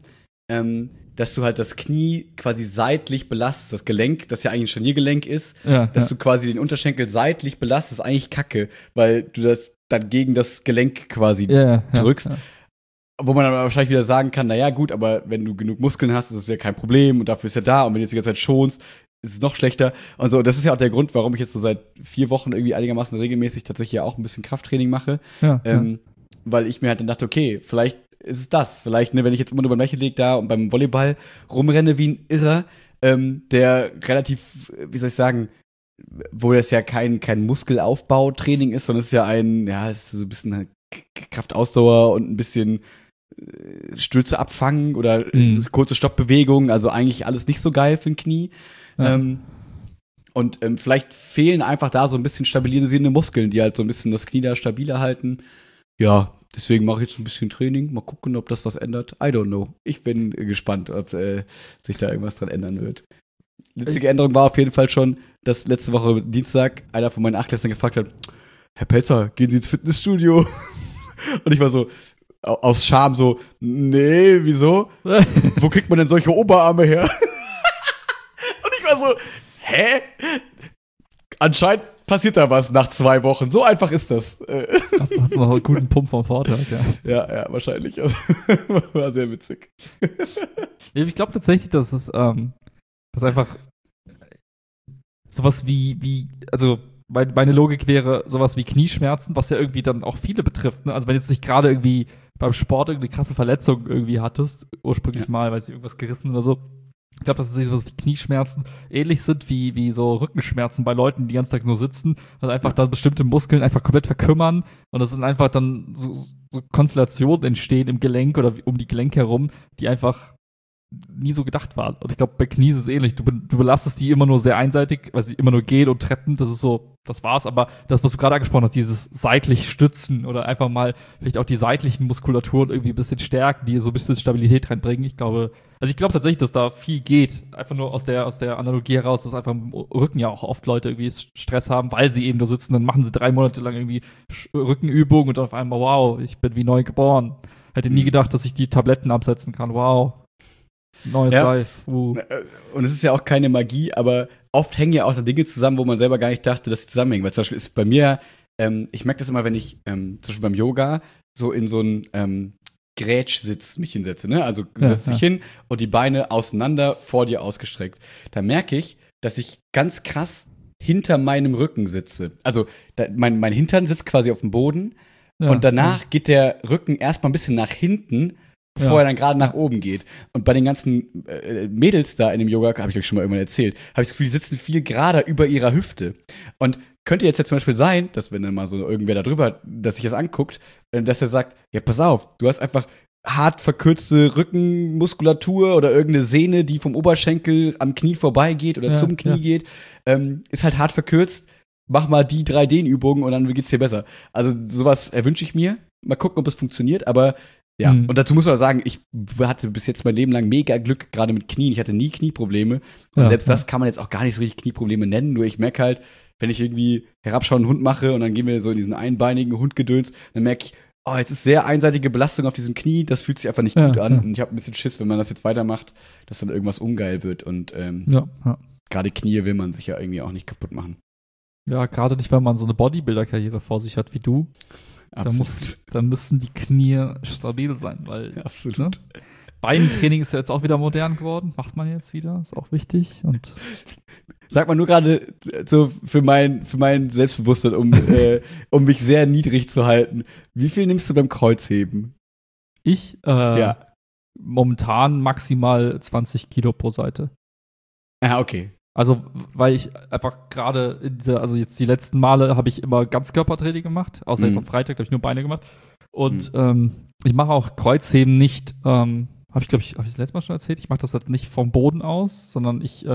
dass du halt das Knie quasi seitlich belastest, das Gelenk, das ja eigentlich ein Scharniergelenk ist, Ja, dass du quasi den Unterschenkel seitlich belastest, ist eigentlich kacke, weil du das dann gegen das Gelenk quasi drückst. Ja. Wo man dann wahrscheinlich wieder sagen kann, naja, gut, aber wenn du genug Muskeln hast, ist das ja kein Problem und dafür ist er da. Und wenn du es die ganze Zeit schonst, ist es noch schlechter. Und so, das ist ja auch der Grund, warum ich jetzt so seit 4 Wochen irgendwie einigermaßen regelmäßig tatsächlich ja auch ein bisschen Krafttraining mache. Ja, Weil ich mir halt dann dachte, okay, vielleicht ist es das. Vielleicht, ne, wenn ich jetzt immer nur beim Lächelleg da und beim Volleyball rumrenne wie ein Irrer, der relativ, wie soll ich sagen, wo das ja kein Muskelaufbautraining ist, sondern es ist ja es ist so ein bisschen Kraftausdauer und ein bisschen Stürze abfangen oder kurze Stoppbewegungen, also eigentlich alles nicht so geil für ein Knie. Ja. Und vielleicht fehlen einfach da so ein bisschen stabilisierende Muskeln, die halt so ein bisschen das Knie da stabiler halten. Ja, deswegen mache ich jetzt ein bisschen Training. Mal gucken, ob das was ändert. I don't know. Ich bin gespannt, ob sich da irgendwas dran ändern wird. Letzte Änderung war auf jeden Fall schon, dass letzte Woche Dienstag einer von meinen Achtklässlern gefragt hat, Herr Pelzer, gehen Sie ins Fitnessstudio? Und ich war so, aus Scham so, nee, wieso? Wo kriegt man denn solche Oberarme her? Und ich war so, hä? Anscheinend passiert da was nach 2 Wochen. So einfach ist das. Hast du noch einen guten Pump vom Vortag, ja. Ja, wahrscheinlich. Also, war sehr witzig. Ich glaube tatsächlich, dass es dass einfach sowas wie also meine Logik wäre sowas wie Knieschmerzen, was ja irgendwie dann auch viele betrifft. Ne? Also wenn jetzt nicht gerade irgendwie beim Sport irgendeine krasse Verletzung irgendwie hattest, ursprünglich mal, weiß ich, irgendwas gerissen oder so. Ich glaube, dass es sowas wie Knieschmerzen ähnlich sind wie so Rückenschmerzen bei Leuten, die den ganzen Tag nur sitzen, also einfach dann bestimmte Muskeln einfach komplett verkümmern und das sind einfach dann so Konstellationen entstehen im Gelenk oder um die Gelenke herum, die einfach nie so gedacht waren. Und ich glaube, bei Knie ist es ähnlich. Du belastest die immer nur sehr einseitig, weil sie immer nur gehen und treppen. Das ist so, das war's. Aber das, was du gerade angesprochen hast, dieses seitlich stützen oder einfach mal vielleicht auch die seitlichen Muskulaturen irgendwie ein bisschen stärken, die so ein bisschen Stabilität reinbringen. Ich glaube tatsächlich, dass da viel geht. Einfach nur aus der Analogie heraus, dass einfach im Rücken ja auch oft Leute irgendwie Stress haben, weil sie eben nur sitzen. Dann machen sie 3 Monate lang irgendwie Rückenübungen und dann auf einmal, wow, ich bin wie neu geboren. Hätte nie gedacht, dass ich die Tabletten absetzen kann. Wow. Neues Life. Und es ist ja auch keine Magie, aber oft hängen ja auch dann Dinge zusammen, wo man selber gar nicht dachte, dass sie zusammenhängen. Weil zum Beispiel ist bei mir, ich merke das immer, wenn ich zum Beispiel beim Yoga so in so einen Grätschsitz mich hinsetze. Ne? Also du setzt dich hin und die Beine auseinander vor dir ausgestreckt. Da merke ich, dass ich ganz krass hinter meinem Rücken sitze. Also mein Hintern sitzt quasi auf dem Boden und danach geht der Rücken erstmal ein bisschen nach hinten, bevor er dann gerade nach oben geht. Und bei den ganzen Mädels da in dem Yoga, habe ich euch schon mal irgendwann erzählt, habe ich das Gefühl, die sitzen viel gerader über ihrer Hüfte. Und könnte jetzt ja zum Beispiel sein, dass wenn dann mal so irgendwer da drüber, dass sich das anguckt, dass er sagt, ja, pass auf, du hast einfach hart verkürzte Rückenmuskulatur oder irgendeine Sehne, die vom Oberschenkel am Knie vorbeigeht oder zum Knie geht, ist halt hart verkürzt. Mach mal die 3 Dehnübungen und dann geht's dir besser. Also sowas erwünsche ich mir. Mal gucken, ob es funktioniert, aber ja, und dazu muss man sagen, ich hatte bis jetzt mein Leben lang mega Glück, gerade mit Knien. Ich hatte nie Knieprobleme. Und selbst das kann man jetzt auch gar nicht so richtig Knieprobleme nennen. Nur ich merke halt, wenn ich irgendwie herabschauenden Hund mache und dann gehen wir so in diesen einbeinigen Hundgedöns, dann merke ich, oh, jetzt ist sehr einseitige Belastung auf diesem Knie. Das fühlt sich einfach nicht gut an. Und ich habe ein bisschen Schiss, wenn man das jetzt weitermacht, dass dann irgendwas ungeil wird. Und gerade Knie will man sich ja irgendwie auch nicht kaputt machen. Ja, gerade nicht, wenn man so eine Bodybuilder-Karriere vor sich hat wie du. Absolut. Dann müssen die Knie stabil sein, weil absolut. Ne? Beintraining ist ja jetzt auch wieder modern geworden, macht man jetzt wieder, ist auch wichtig. Und sag mal nur gerade so für mein Selbstbewusstsein, um mich sehr niedrig zu halten. Wie viel nimmst du beim Kreuzheben? Ich? Momentan maximal 20 Kilo pro Seite. Ah, okay. Also, weil ich einfach gerade also jetzt die letzten Male habe ich immer Ganzkörpertraining gemacht, außer jetzt am Freitag habe ich nur Beine gemacht. Und ich mache auch Kreuzheben nicht, habe ich das letzte Mal schon erzählt, ich mache das halt nicht vom Boden aus, sondern ich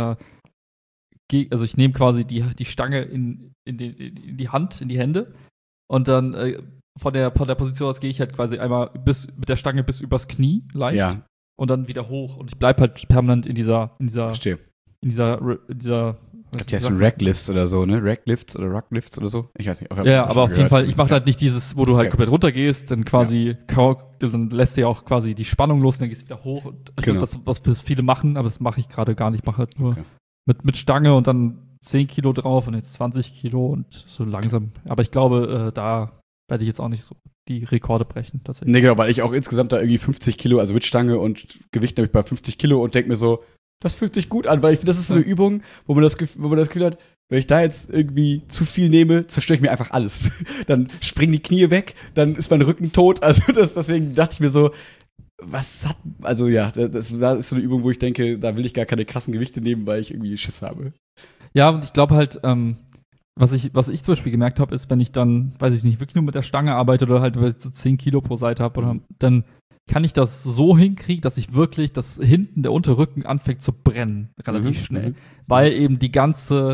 nehme quasi die Stange in die Hand, in die Hände und dann von der Position aus gehe ich halt quasi einmal mit der Stange bis übers Knie leicht und dann wieder hoch und ich bleibe halt permanent in dieser Verstehe. in dieser Ich glaube, die heißen Racklifts oder so, ne? Racklifts oder Rocklifts oder so. Ich weiß nicht. Ja, aber auf jeden Fall, ich mache halt nicht dieses, wo du halt komplett runtergehst, dann quasi, dann lässt du ja auch quasi die Spannung los und dann gehst du wieder hoch. Und ich glaube, das, was viele machen, aber das mache ich gerade gar nicht. Ich mache halt nur mit Stange und dann 10 Kilo drauf und jetzt 20 Kilo und so langsam. Aber ich glaube, da werde ich jetzt auch nicht so die Rekorde brechen. Tatsächlich. Nee, genau, weil ich auch insgesamt da irgendwie 50 Kilo, also mit Stange und Gewicht habe ich bei 50 Kilo und denke mir so, das fühlt sich gut an, weil ich finde, das ist so eine Übung, wo man das Gefühl hat, wenn ich da jetzt irgendwie zu viel nehme, zerstöre ich mir einfach alles. Dann springen die Knie weg, dann ist mein Rücken tot. Also deswegen dachte ich mir so, das ist so eine Übung, wo ich denke, da will ich gar keine krassen Gewichte nehmen, weil ich irgendwie Schiss habe. Ja, und ich glaube halt, was ich zum Beispiel gemerkt habe, ist, wenn ich dann, weiß ich nicht, wirklich nur mit der Stange arbeite oder halt so 10 Kilo pro Seite habe, dann kann ich das so hinkriegen, dass ich wirklich, dass hinten der Unterrücken anfängt zu brennen, relativ schnell. Weil eben die ganze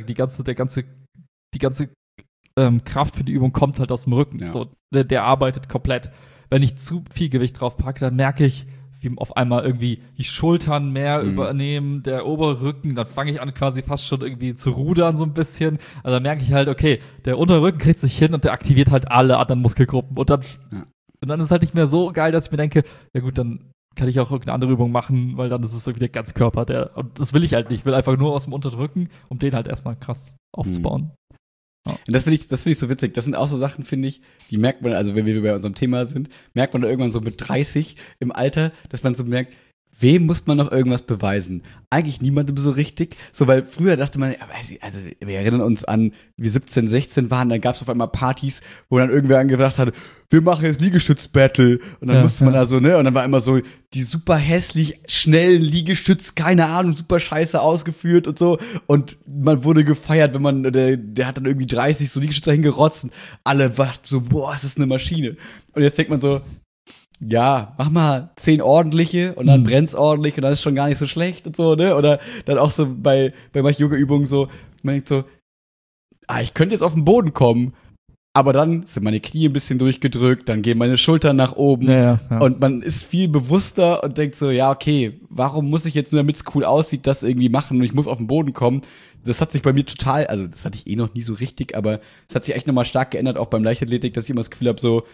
Kraft für die Übung kommt halt aus dem Rücken. Ja. So, der arbeitet komplett. Wenn ich zu viel Gewicht drauf packe, dann merke ich, wie auf einmal irgendwie die Schultern mehr übernehmen, der obere Rücken, dann fange ich an quasi fast schon irgendwie zu rudern so ein bisschen. Also dann merke ich halt, okay, der Unterrücken kriegt sich hin und der aktiviert halt alle anderen Muskelgruppen. Und dann ist es halt nicht mehr so geil, dass ich mir denke, ja gut, dann kann ich auch irgendeine andere Übung machen, weil dann ist es irgendwie der ganze Körper, und das will ich halt nicht. Ich will einfach nur aus dem Unterrücken, um den halt erstmal krass aufzubauen. Ja. Und das finde ich so witzig. Das sind auch so Sachen, finde ich, die merkt man, also wenn wir bei unserem Thema sind, merkt man da irgendwann so mit 30 im Alter, dass man so merkt, wem muss man noch irgendwas beweisen? Eigentlich niemandem so richtig. So, weil früher dachte man, also wir erinnern uns an, wie 17, 16 waren, dann gab es auf einmal Partys, wo dann irgendwer angedacht hat, wir machen jetzt Liegestütz-Battle. Und dann musste man da so, ne? Und dann war immer so die super hässlich schnellen Liegestütz, keine Ahnung, super scheiße ausgeführt und so. Und man wurde gefeiert, wenn man, der hat dann irgendwie 30 so Liegestütze hingerotzt. Alle waren so, boah, ist das eine Maschine. Und jetzt denkt man so, ja, mach mal 10 ordentliche und dann brennt's ordentlich und dann ist schon gar nicht so schlecht und so, ne? Oder dann auch so bei manchen Yoga-Übungen so, man denkt so, ich könnte jetzt auf den Boden kommen, aber dann sind meine Knie ein bisschen durchgedrückt, dann gehen meine Schultern nach oben und man ist viel bewusster und denkt so, ja, okay, warum muss ich jetzt nur, damit es cool aussieht, das irgendwie machen und ich muss auf den Boden kommen? Das hat sich bei mir total, also das hatte ich noch nie so richtig, aber es hat sich echt nochmal stark geändert, auch beim Leichtathletik, dass ich immer das Gefühl habe, so,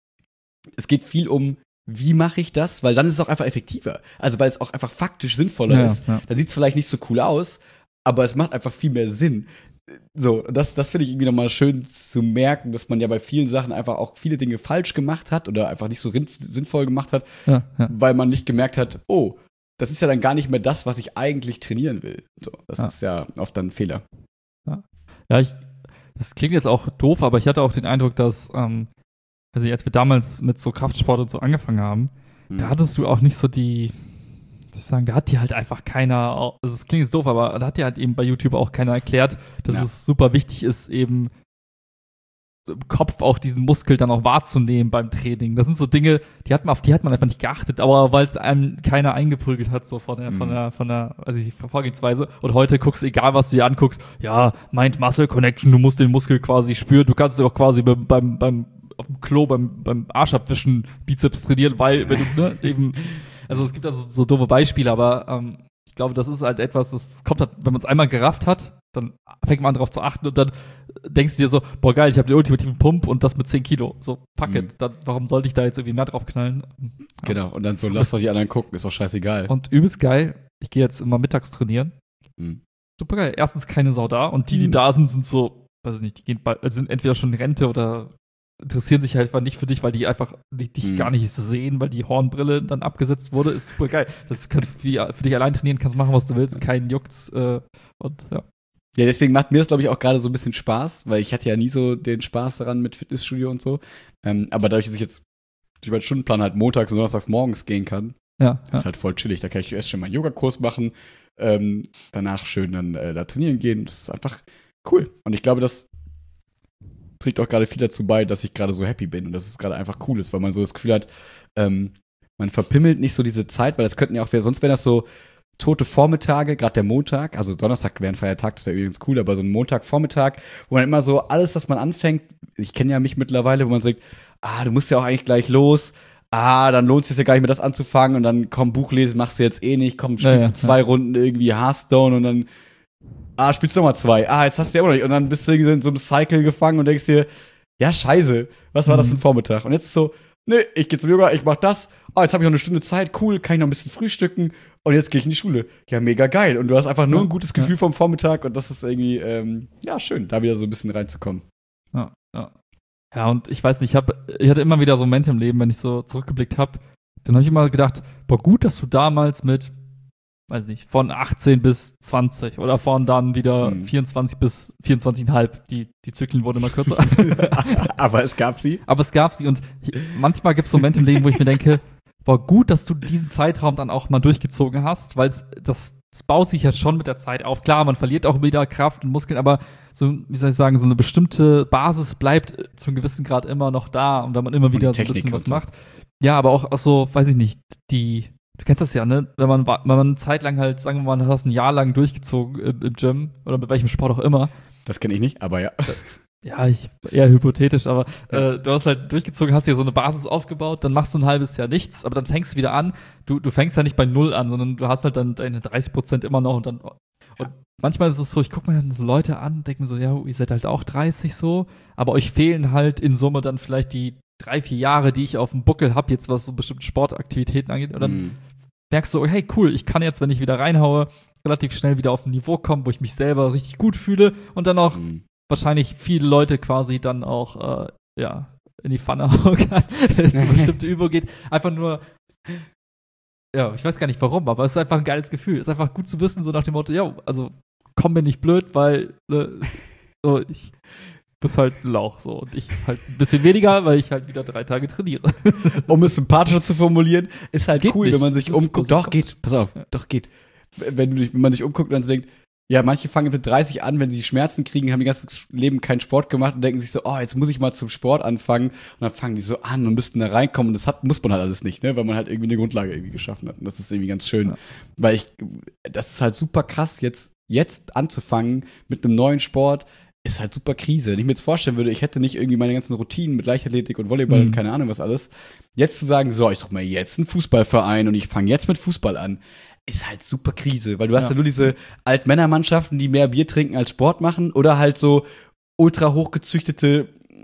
es geht viel um, wie mache ich das, weil dann ist es auch einfach effektiver. Also weil es auch einfach faktisch sinnvoller ist. Ja. Dann sieht es vielleicht nicht so cool aus, aber es macht einfach viel mehr Sinn. So, das finde ich irgendwie nochmal schön zu merken, dass man ja bei vielen Sachen einfach auch viele Dinge falsch gemacht hat oder einfach nicht so sinnvoll gemacht hat, weil man nicht gemerkt hat, oh, das ist ja dann gar nicht mehr das, was ich eigentlich trainieren will. So, das ist ja oft dann ein Fehler. Ja, das klingt jetzt auch doof, aber ich hatte auch den Eindruck, dass also als wir damals mit so Kraftsport und so angefangen haben, da hattest du auch nicht so da hat dir halt einfach keiner, also es klingt jetzt doof, aber da hat dir halt eben bei YouTube auch keiner erklärt, dass es super wichtig ist, eben im Kopf auch diesen Muskel dann auch wahrzunehmen beim Training. Das sind so Dinge, auf die hat man einfach nicht geachtet, aber weil es einem keiner eingeprügelt hat, so von der Vorgehensweise. Und heute guckst du, egal was du dir anguckst, ja, Mind-Muscle-Connection, du musst den Muskel quasi spüren, du kannst es auch quasi beim auf dem Klo beim Arsch abwischen Bizeps trainieren, weil wenn du, eben, also es gibt da so doofe Beispiele, aber ich glaube, das ist halt etwas, das kommt halt, wenn man es einmal gerafft hat, dann fängt man darauf zu achten und dann denkst du dir so, boah geil, ich habe den ultimativen Pump und das mit 10 Kilo, so fuck it, dann, warum sollte ich da jetzt irgendwie mehr drauf knallen? Genau, und dann so, lass doch die anderen gucken, ist doch scheißegal. Und übelst geil, ich gehe jetzt immer mittags trainieren, super geil, erstens keine Sau da und die da sind so, weiß ich nicht, sind entweder schon in Rente oder interessieren sich halt einfach nicht für dich, weil die einfach dich gar nicht sehen, weil die Hornbrille dann abgesetzt wurde, ist super geil. Das kannst du für dich allein trainieren, kannst machen, was du willst, keinen juckt's und ja. Ja, deswegen macht mir das, glaube ich, auch gerade so ein bisschen Spaß, weil ich hatte ja nie so den Spaß daran mit Fitnessstudio und so. Aber dadurch, dass ich jetzt durch meinen Stundenplan halt montags und donnerstags morgens gehen kann, ist halt voll chillig. Da kann ich erst schon meinen Yogakurs machen, danach schön dann da trainieren gehen. Das ist einfach cool. Und ich glaube, das trägt auch gerade viel dazu bei, dass ich gerade so happy bin und dass es gerade einfach cool ist, weil man so das Gefühl hat, man verpimmelt nicht so diese Zeit, weil das könnten ja auch, sonst wären das so tote Vormittage, gerade der Montag, also Donnerstag wäre ein Feiertag, das wäre übrigens cool, aber so ein Montagvormittag, wo man immer so alles, was man anfängt, ich kenne ja mich mittlerweile, wo man sagt, du musst ja auch eigentlich gleich los, dann lohnt es sich ja gar nicht mehr das anzufangen und dann komm, Buch lesen machst du jetzt eh nicht, komm, spielst du 2 Runden irgendwie Hearthstone und dann spielst du nochmal 2. Jetzt hast du ja auch noch nicht. Und dann bist du irgendwie in so einem Cycle gefangen und denkst dir, ja, scheiße, was war das für ein Vormittag? Und jetzt ist so, nee, ich gehe zum Yoga, ich mach das. Jetzt habe ich noch eine Stunde Zeit, cool, kann ich noch ein bisschen frühstücken und jetzt gehe ich in die Schule. Ja, mega geil. Und du hast einfach nur ein gutes Gefühl vom Vormittag und das ist irgendwie, schön, da wieder so ein bisschen reinzukommen. Ja. Ja, und ich weiß nicht, ich hatte immer wieder so Momente im Leben, wenn ich so zurückgeblickt habe, dann habe ich immer gedacht, boah, gut, dass du damals mit, weiß nicht, von 18 bis 20 oder von dann wieder 24 bis 24,5, die Zyklen wurden immer kürzer. Aber es gab sie. Und manchmal gibt es Momente im Leben, wo ich mir denke, boah, gut, dass du diesen Zeitraum dann auch mal durchgezogen hast, weil das baut sich ja schon mit der Zeit auf. Klar, man verliert auch wieder Kraft und Muskeln, aber so, wie soll ich sagen, so eine bestimmte Basis bleibt zu einem gewissen Grad immer noch da und wenn man immer wieder so ein bisschen was macht. Ja, aber auch so, weiß ich nicht, du kennst das ja, ne? Wenn man eine Zeit lang halt, sagen wir mal, du hast ein Jahr lang durchgezogen im Gym oder mit welchem Sport auch immer. Das kenne ich nicht, aber ja. Ja, eher hypothetisch, aber du hast halt durchgezogen, hast dir so eine Basis aufgebaut, dann machst du ein halbes Jahr nichts, aber dann fängst du wieder an. Du fängst ja nicht bei 0 an, sondern du hast halt dann deine 30% immer noch und manchmal ist es so, ich gucke mir dann so Leute an und denke mir so, ja, ihr seid halt auch 30 so, aber euch fehlen halt in Summe dann vielleicht die 3-4 Jahre, die ich auf dem Buckel habe, jetzt was so bestimmte Sportaktivitäten angeht. Und dann merkst du, hey, cool, ich kann jetzt, wenn ich wieder reinhaue, relativ schnell wieder auf ein Niveau kommen, wo ich mich selber richtig gut fühle und dann auch wahrscheinlich viele Leute quasi dann auch, in die Pfanne hauen kann, wenn es eine bestimmte Übung geht. Einfach nur, ja, ich weiß gar nicht warum, aber es ist einfach ein geiles Gefühl. Es ist einfach gut zu wissen, so nach dem Motto, ja, also komm mir nicht blöd, weil so, ich muss halt ein Lauch so und ich halt ein bisschen weniger, weil ich halt wieder 3 Tage trainiere. Um es sympathischer zu formulieren, ist halt geht cool, nicht. Wenn man sich umguckt. Doch, geht. Pass auf, doch, geht. Wenn man sich umguckt und dann denkt, ja, manche fangen mit 30 an, wenn sie Schmerzen kriegen, haben ihr ganzes Leben keinen Sport gemacht und denken sich so, jetzt muss ich mal zum Sport anfangen. Und dann fangen die so an und müssten da reinkommen. Und das muss man halt alles nicht, ne? Weil man halt irgendwie eine Grundlage irgendwie geschaffen hat. Und das ist irgendwie ganz schön. Ja. Weil das ist halt super krass, jetzt anzufangen mit einem neuen Sport, ist halt super Krise. Wenn ich mir jetzt vorstellen würde, ich hätte nicht irgendwie meine ganzen Routinen mit Leichtathletik und Volleyball und keine Ahnung was alles. Jetzt zu sagen, so, ich suche mir jetzt einen Fußballverein und ich fange jetzt mit Fußball an, ist halt super Krise, weil du hast ja nur diese Altmännermannschaften, die mehr Bier trinken als Sport machen oder halt so ultra hochgezüchtete,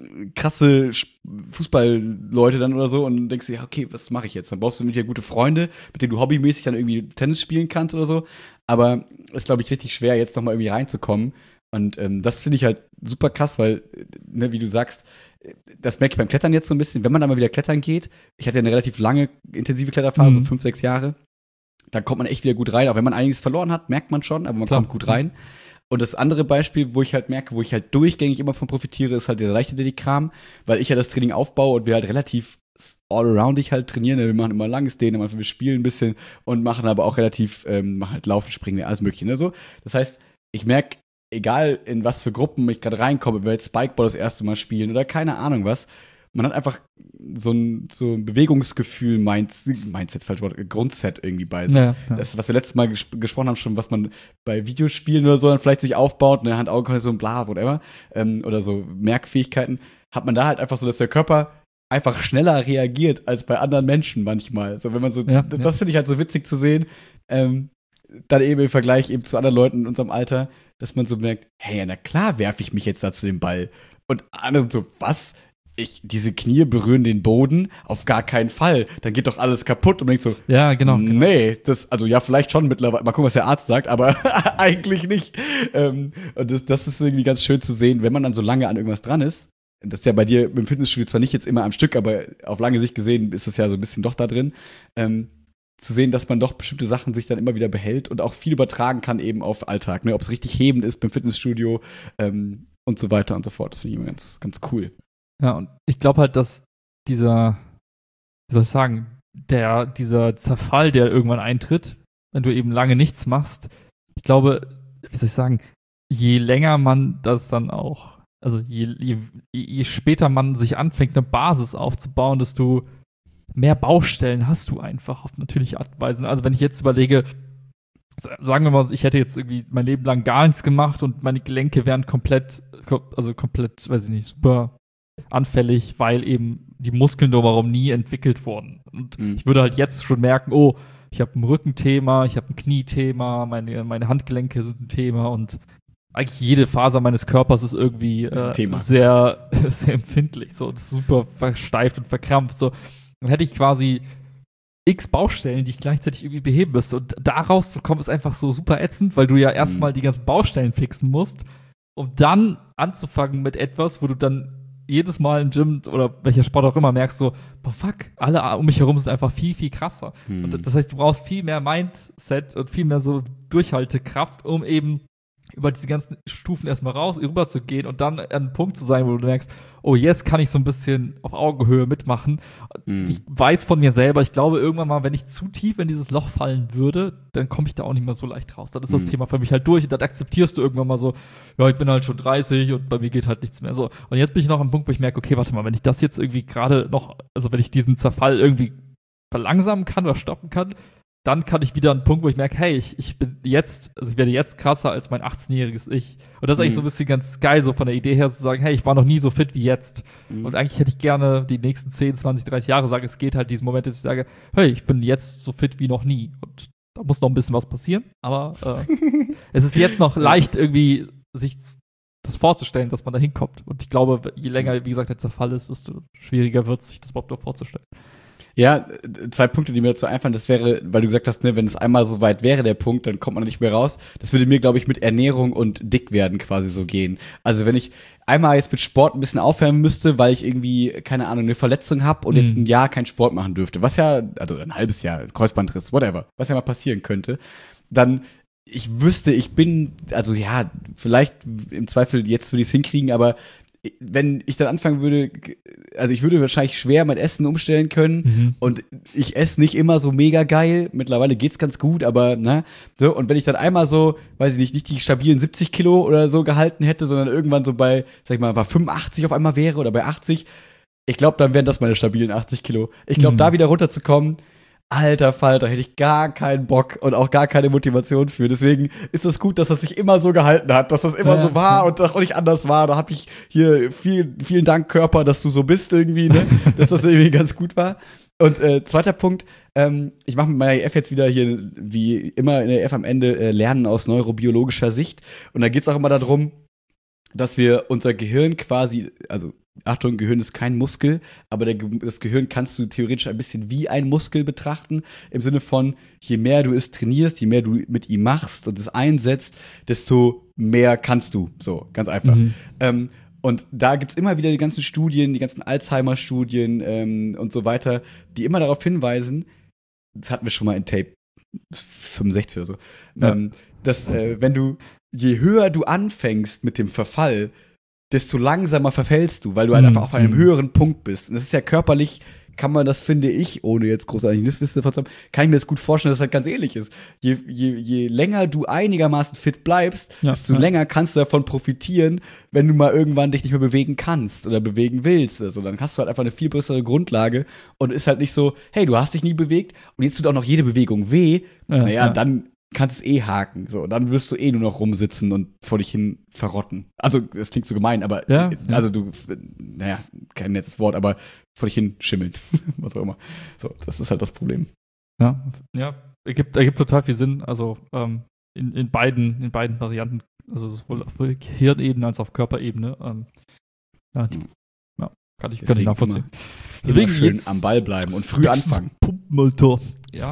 krasse Fußballleute dann oder so und dann denkst du, ja, okay, was mache ich jetzt? Dann brauchst du mit dir gute Freunde, mit denen du hobbymäßig dann irgendwie Tennis spielen kannst oder so, aber ist, glaube ich, richtig schwer, jetzt nochmal irgendwie reinzukommen und das finde ich halt super krass, weil, ne, wie du sagst, das merke ich beim Klettern jetzt so ein bisschen, wenn man dann mal wieder klettern geht, ich hatte ja eine relativ lange, intensive Kletterphase, so 5-6 Jahre, da kommt man echt wieder gut rein. Auch wenn man einiges verloren hat, merkt man schon, aber man kommt gut rein. Und das andere Beispiel, wo ich halt merke, wo ich halt durchgängig immer von profitiere, ist halt dieser Leichtathletik-Kram, weil ich ja das Training aufbaue und wir halt relativ all-aroundig halt trainieren. Wir machen immer langes Dehnen, wir spielen ein bisschen und machen aber auch relativ, machen halt Laufen, Springen, alles mögliche. Ne, so. Das heißt, ich merke, egal in was für Gruppen ich gerade reinkomme, wenn wir jetzt Spikeball das erste Mal spielen oder keine Ahnung was, man hat einfach so ein Bewegungsgefühl, Mindset, falsch Wort, Grundset irgendwie bei sich. Ja. Das, was wir letztes Mal gesprochen haben, schon, was man bei Videospielen oder so dann vielleicht sich aufbaut, ne, Hand, Augen, so ein bla, whatever, oder so Merkfähigkeiten, hat man da halt einfach so, dass der Körper einfach schneller reagiert als bei anderen Menschen manchmal. So, wenn man so, das finde ich halt so witzig zu sehen, dann eben im Vergleich eben zu anderen Leuten in unserem Alter, dass man so merkt, hey, na klar werfe ich mich jetzt da zu dem Ball. Und andere so, was? Diese Knie berühren den Boden, auf gar keinen Fall. Dann geht doch alles kaputt. Und man denkt so, ja, genau. Nee, also ja, vielleicht schon mittlerweile. Mal gucken, was der Arzt sagt, aber eigentlich nicht. Und das ist irgendwie ganz schön zu sehen, wenn man dann so lange an irgendwas dran ist. Das ist ja bei dir im Fitnessstudio zwar nicht jetzt immer am Stück, aber auf lange Sicht gesehen ist es ja so ein bisschen doch da drin. Zu sehen, dass man doch bestimmte Sachen sich dann immer wieder behält und auch viel übertragen kann eben auf Alltag. Ne? Ob es richtig hebend ist beim Fitnessstudio und so weiter und so fort. Das finde ich immer ganz, ganz cool. Ja, und ich glaube halt, dass dieser Zerfall, der irgendwann eintritt, wenn du eben lange nichts machst, ich glaube, wie soll ich sagen, je länger man das dann auch, also je später man sich anfängt, eine Basis aufzubauen, desto mehr Baustellen hast du einfach auf natürliche Art und Weise. Also wenn ich jetzt überlege, sagen wir mal, ich hätte jetzt irgendwie mein Leben lang gar nichts gemacht und meine Gelenke wären komplett, weiß ich nicht, super anfällig, weil eben die Muskeln drumherum nie entwickelt wurden. Und ich würde halt jetzt schon merken, ich habe ein Rückenthema, ich habe ein Kniethema, meine Handgelenke sind ein Thema und eigentlich jede Faser meines Körpers ist irgendwie sehr, sehr empfindlich. So, das ist super versteift und verkrampft. So, dann hätte ich quasi x Baustellen, die ich gleichzeitig irgendwie beheben müsste. Und da rauszukommen, ist einfach so super ätzend, weil du ja erstmal die ganzen Baustellen fixen musst, um dann anzufangen mit etwas, wo du dann jedes Mal im Gym oder welcher Sport auch immer merkst, so, boah, fuck, alle um mich herum sind einfach viel, viel krasser. Und das heißt, du brauchst viel mehr Mindset und viel mehr so Durchhaltekraft, um eben über diese ganzen Stufen erstmal rüber zu gehen und dann an einem Punkt zu sein, wo du merkst, oh, jetzt kann ich so ein bisschen auf Augenhöhe mitmachen. Ich weiß von mir selber, ich glaube, irgendwann mal, wenn ich zu tief in dieses Loch fallen würde, dann komme ich da auch nicht mehr so leicht raus. Dann ist das Thema für mich halt durch und dann akzeptierst du irgendwann mal so, ja, ich bin halt schon 30 und bei mir geht halt nichts mehr so. Und jetzt bin ich noch am Punkt, wo ich merke, okay, warte mal, wenn ich das jetzt irgendwie gerade noch, also wenn ich diesen Zerfall irgendwie verlangsamen kann oder stoppen kann, dann kann ich wieder an einen Punkt, wo ich merke, hey, ich werde jetzt krasser als mein 18-jähriges Ich. Und das ist eigentlich so ein bisschen ganz geil, so von der Idee her zu sagen, hey, ich war noch nie so fit wie jetzt. Und eigentlich hätte ich gerne die nächsten 10, 20, 30 Jahre sagen, es geht halt diesen Moment, dass ich sage, hey, ich bin jetzt so fit wie noch nie. Und da muss noch ein bisschen was passieren. Aber es ist jetzt noch leicht irgendwie, sich das vorzustellen, dass man da hinkommt. Und ich glaube, je länger, wie gesagt, der Zerfall ist, desto schwieriger wird es, sich das überhaupt noch vorzustellen. Ja, 2 Punkte, die mir dazu einfallen, das wäre, weil du gesagt hast, ne, wenn es einmal so weit wäre, der Punkt, dann kommt man nicht mehr raus. Das würde mir, glaube ich, mit Ernährung und Dickwerden quasi so gehen. Also wenn ich einmal jetzt mit Sport ein bisschen aufhören müsste, weil ich irgendwie, keine Ahnung, eine Verletzung habe und jetzt ein Jahr keinen Sport machen dürfte, was ja, also ein halbes Jahr, Kreuzbandriss, whatever, was ja mal passieren könnte, dann ich wüsste, ich bin, also ja, vielleicht im Zweifel jetzt würde ich es hinkriegen, aber wenn ich dann anfangen würde, also ich würde wahrscheinlich schwer mein Essen umstellen können und ich esse nicht immer so mega geil. Mittlerweile geht's ganz gut, aber ne, so, und wenn ich dann einmal so, weiß ich nicht die stabilen 70 Kilo oder so gehalten hätte, sondern irgendwann so bei, sag ich mal, bei 85 auf einmal wäre oder bei 80, ich glaube, dann wären das meine stabilen 80 Kilo. Ich glaube, da wieder runterzukommen, alter Falter, hätte ich gar keinen Bock und auch gar keine Motivation für. Deswegen ist es gut, dass das sich immer so gehalten hat, dass das immer so war und auch nicht anders war. Da habe ich hier vielen Dank, Körper, dass du so bist irgendwie, ne? Dass das irgendwie ganz gut war. Und zweiter Punkt, ich mache mit meiner EF jetzt wieder hier, wie immer in der EF am Ende, Lernen aus neurobiologischer Sicht. Und da geht es auch immer darum, dass wir unser Gehirn quasi, also Achtung, Gehirn ist kein Muskel, aber das Gehirn kannst du theoretisch ein bisschen wie ein Muskel betrachten, im Sinne von, je mehr du es trainierst, je mehr du mit ihm machst und es einsetzt, desto mehr kannst du. So, ganz einfach. Und da gibt's immer wieder die ganzen Studien, die ganzen Alzheimer-Studien und so weiter, die immer darauf hinweisen, das hatten wir schon mal in Tape 65 oder so, dass je höher du anfängst mit dem Verfall, desto langsamer verfällst du, weil du halt einfach auf einem höheren Punkt bist. Und das ist ja körperlich, kann man das, finde ich, ohne jetzt großartig Wissen davon zu haben, kann ich mir das gut vorstellen, dass das halt ganz ähnlich ist. Je länger du einigermaßen fit bleibst, desto länger kannst du davon profitieren, wenn du mal irgendwann dich nicht mehr bewegen kannst oder bewegen willst. Also dann hast du halt einfach eine viel bessere Grundlage und ist halt nicht so, hey, du hast dich nie bewegt und jetzt tut auch noch jede Bewegung weh. Dann kannst es haken. So, dann wirst du nur noch rumsitzen und vor dich hin verrotten. Also, das klingt so gemein, aber also du, kein nettes Wort, aber vor dich hin schimmeln. Was auch immer. So, das ist halt das Problem. Ja, ergibt total viel Sinn. Also, in beiden Varianten, also sowohl auf Hirnebene als auch auf Körperebene. Kann ich nachvollziehen. Deswegen schön jetzt am Ball bleiben und früh anfangen. Pumpenmotor. Ja.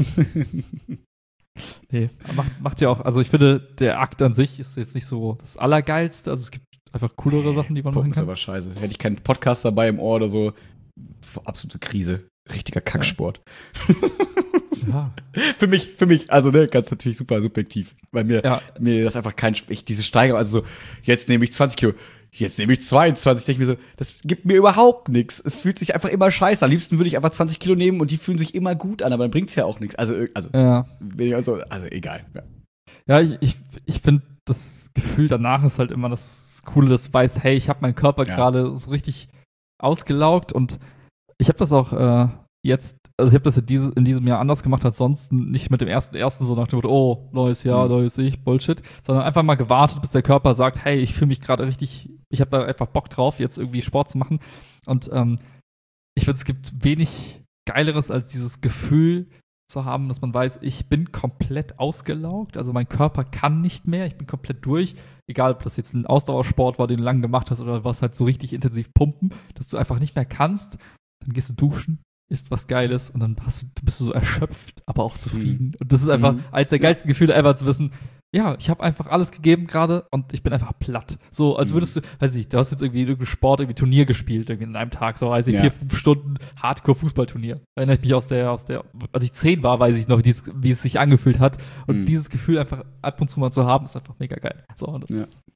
Nee, macht ja auch, also ich finde, der Akt an sich ist jetzt nicht so das Allergeilste, also es gibt einfach coolere Sachen, die man machen kann. Das ist aber scheiße. Hätte ich keinen Podcast dabei im Ohr oder so, absolute Krise. Richtiger Kacksport. Ja. Für mich, also ne, ganz natürlich super subjektiv, weil mir das einfach diese Steigerung, also so, jetzt nehme ich 20 Kilo, jetzt nehme ich 22, denke ich mir so, das gibt mir überhaupt nichts. Es fühlt sich einfach immer scheiße. Am liebsten würde ich einfach 20 Kilo nehmen und die fühlen sich immer gut an, aber dann bringt es ja auch nichts. Also egal. Ja, ich finde, das Gefühl danach ist halt immer das Coole, dass du weißt, hey, ich habe meinen Körper gerade so richtig ausgelaugt und ich habe das auch jetzt, also ich habe das in diesem Jahr anders gemacht als sonst, nicht mit dem ersten so nach dem Motto, oh, neues Jahr, neues Ich, Bullshit, sondern einfach mal gewartet, bis der Körper sagt, hey, ich fühle mich gerade richtig, ich habe da einfach Bock drauf, jetzt irgendwie Sport zu machen. Und ich finde, es gibt wenig Geileres als dieses Gefühl, zu haben, dass man weiß, ich bin komplett ausgelaugt, also mein Körper kann nicht mehr, ich bin komplett durch, egal ob das jetzt ein Ausdauersport war, den du lange gemacht hast oder was halt so richtig intensiv pumpen, dass du einfach nicht mehr kannst, dann gehst du duschen, isst was Geiles und dann bist du so erschöpft, aber auch zufrieden. Und das ist einfach eins der geilsten Gefühle ever zu wissen, ja, ich habe einfach alles gegeben gerade und ich bin einfach platt. So, als würdest du, weiß ich, du hast jetzt irgendwie Sport, irgendwie Turnier gespielt, irgendwie in einem Tag, so, weiß ich, 4-5 Stunden Hardcore-Fußballturnier. Erinnere ich mich aus der, als ich 10 war, weiß ich noch, wie es sich angefühlt hat. Und dieses Gefühl einfach ab und zu mal zu haben, ist einfach mega geil. So, und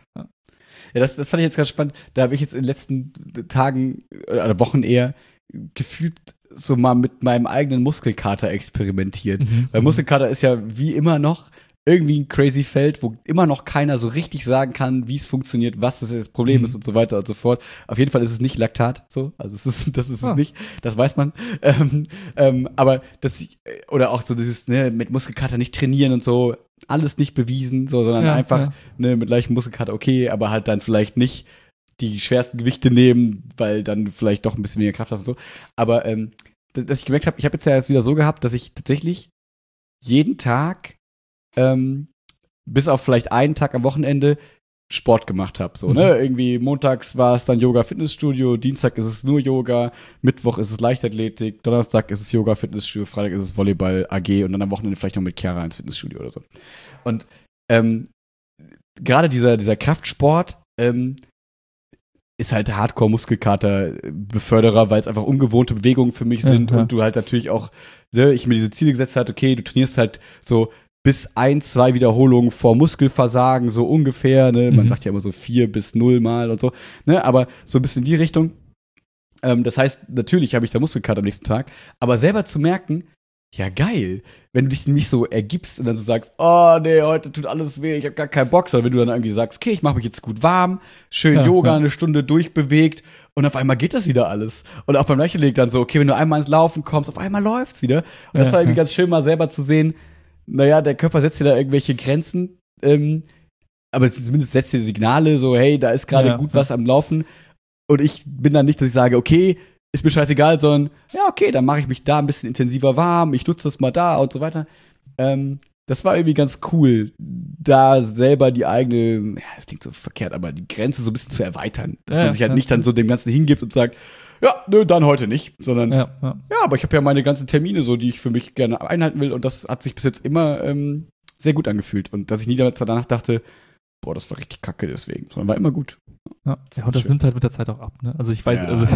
das fand ich jetzt ganz spannend. Da habe ich jetzt in den letzten Tagen oder Wochen eher gefühlt so mal mit meinem eigenen Muskelkater experimentiert. Weil Muskelkater ist ja wie immer noch irgendwie ein crazy Feld, wo immer noch keiner so richtig sagen kann, wie es funktioniert, was das Problem ist und so weiter und so fort. Auf jeden Fall ist es nicht Laktat, so. Also das ist es nicht. Das weiß man. Aber oder auch so dieses, ne, mit Muskelkater nicht trainieren und so, alles nicht bewiesen, so, sondern einfach, ne, mit leichtem Muskelkater okay, aber halt dann vielleicht nicht die schwersten Gewichte nehmen, weil dann vielleicht doch ein bisschen weniger Kraft hast und so. Aber, dass ich gemerkt habe, ich habe jetzt ja erst wieder so gehabt, dass ich tatsächlich jeden Tag bis auf vielleicht einen Tag am Wochenende Sport gemacht habe. So, ne? Irgendwie montags war es dann Yoga Fitnessstudio, Dienstag ist es nur Yoga, Mittwoch ist es Leichtathletik, Donnerstag ist es Yoga Fitnessstudio, Freitag ist es Volleyball AG und dann am Wochenende vielleicht noch mit Chiara ins Fitnessstudio oder so. Und gerade dieser Kraftsport ist halt Hardcore-Muskelkater-Beförderer, weil es einfach ungewohnte Bewegungen für mich sind und du halt natürlich auch, ne, ich mir diese Ziele gesetzt habe, okay, du trainierst halt so bis 1-2 Wiederholungen vor Muskelversagen, so ungefähr, ne? Man sagt ja immer so 4 bis 0 Mal und so, ne? Aber so ein bisschen in die Richtung. Das heißt, natürlich habe ich da Muskelkater am nächsten Tag, aber selber zu merken, ja geil, wenn du dich nicht so ergibst und dann so sagst, oh nee, heute tut alles weh, ich habe gar keinen Bock, sondern wenn du dann irgendwie sagst, okay, ich mache mich jetzt gut warm, schön Yoga, eine Stunde durchbewegt und auf einmal geht das wieder alles. Und auch beim Leichtathletik dann so, okay, wenn du einmal ins Laufen kommst, auf einmal läuft's wieder. Und das war irgendwie ganz schön, mal selber zu sehen, naja, der Körper setzt dir da irgendwelche Grenzen, aber zumindest setzt dir Signale, so, hey, da ist gerade gut was am Laufen. Und ich bin dann nicht, dass ich sage, okay, ist mir scheißegal, sondern, ja, okay, dann mache ich mich da ein bisschen intensiver warm, ich nutze das mal da und so weiter. Das war irgendwie ganz cool, da selber die eigene, ja, das klingt so verkehrt, aber die Grenze so ein bisschen zu erweitern. Dass man sich halt nicht dann so dem Ganzen hingibt und sagt, ja, nö, dann heute nicht, sondern ja, aber ich habe ja meine ganzen Termine so, die ich für mich gerne einhalten will und das hat sich bis jetzt immer sehr gut angefühlt und dass ich nie danach dachte, boah, das war richtig kacke deswegen, sondern war immer gut. Ja, und das nimmt halt mit der Zeit auch ab, ne? Also ich weiß, also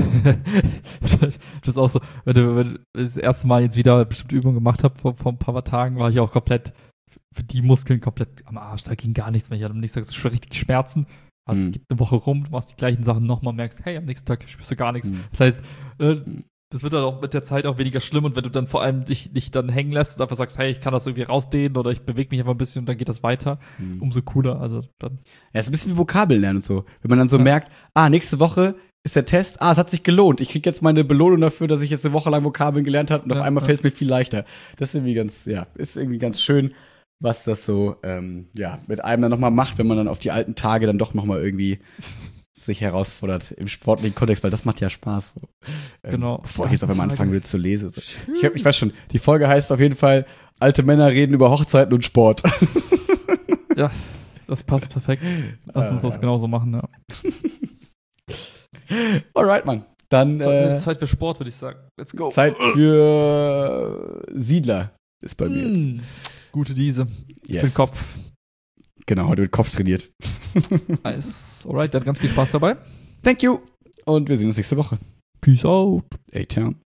das ist auch so, wenn du das erste Mal jetzt wieder bestimmte Übungen gemacht habe vor ein paar Tagen, war ich auch komplett für die Muskeln komplett am Arsch, da ging gar nichts mehr. Ich hatte am nächsten Tag schon richtig Schmerzen. Also geht eine Woche rum, du machst die gleichen Sachen nochmal, merkst, hey, am nächsten Tag spürst du gar nichts. Das heißt, das wird dann auch mit der Zeit auch weniger schlimm und wenn du dann vor allem dich nicht dann hängen lässt und einfach sagst, hey, ich kann das irgendwie rausdehnen oder ich bewege mich einfach ein bisschen und dann geht das weiter, umso cooler. Also dann. Ja, ist ein bisschen wie Vokabeln lernen und so. Wenn man dann so merkt, nächste Woche ist der Test, es hat sich gelohnt. Ich kriege jetzt meine Belohnung dafür, dass ich jetzt eine Woche lang Vokabeln gelernt habe und auf einmal fällt es mir viel leichter. Das ist irgendwie ganz schön, was das so, mit einem dann nochmal macht, wenn man dann auf die alten Tage dann doch nochmal irgendwie sich herausfordert im sportlichen Kontext, weil das macht ja Spaß. So. Genau. Bevor ich jetzt auf einmal anfangen will zu lesen. So. Ich weiß schon, die Folge heißt auf jeden Fall, alte Männer reden über Hochzeiten und Sport. Ja, das passt perfekt. Lass uns das genauso machen, ja. Alright, Mann. Dann Zeit für Sport, würde ich sagen. Let's go. Zeit für Siedler ist bei mir jetzt. Gute Diese. Für den Kopf. Genau, heute wird Kopf trainiert. Nice. Alright, dann ganz viel Spaß dabei. Thank you. Und wir sehen uns nächste Woche. Peace out. A-Town.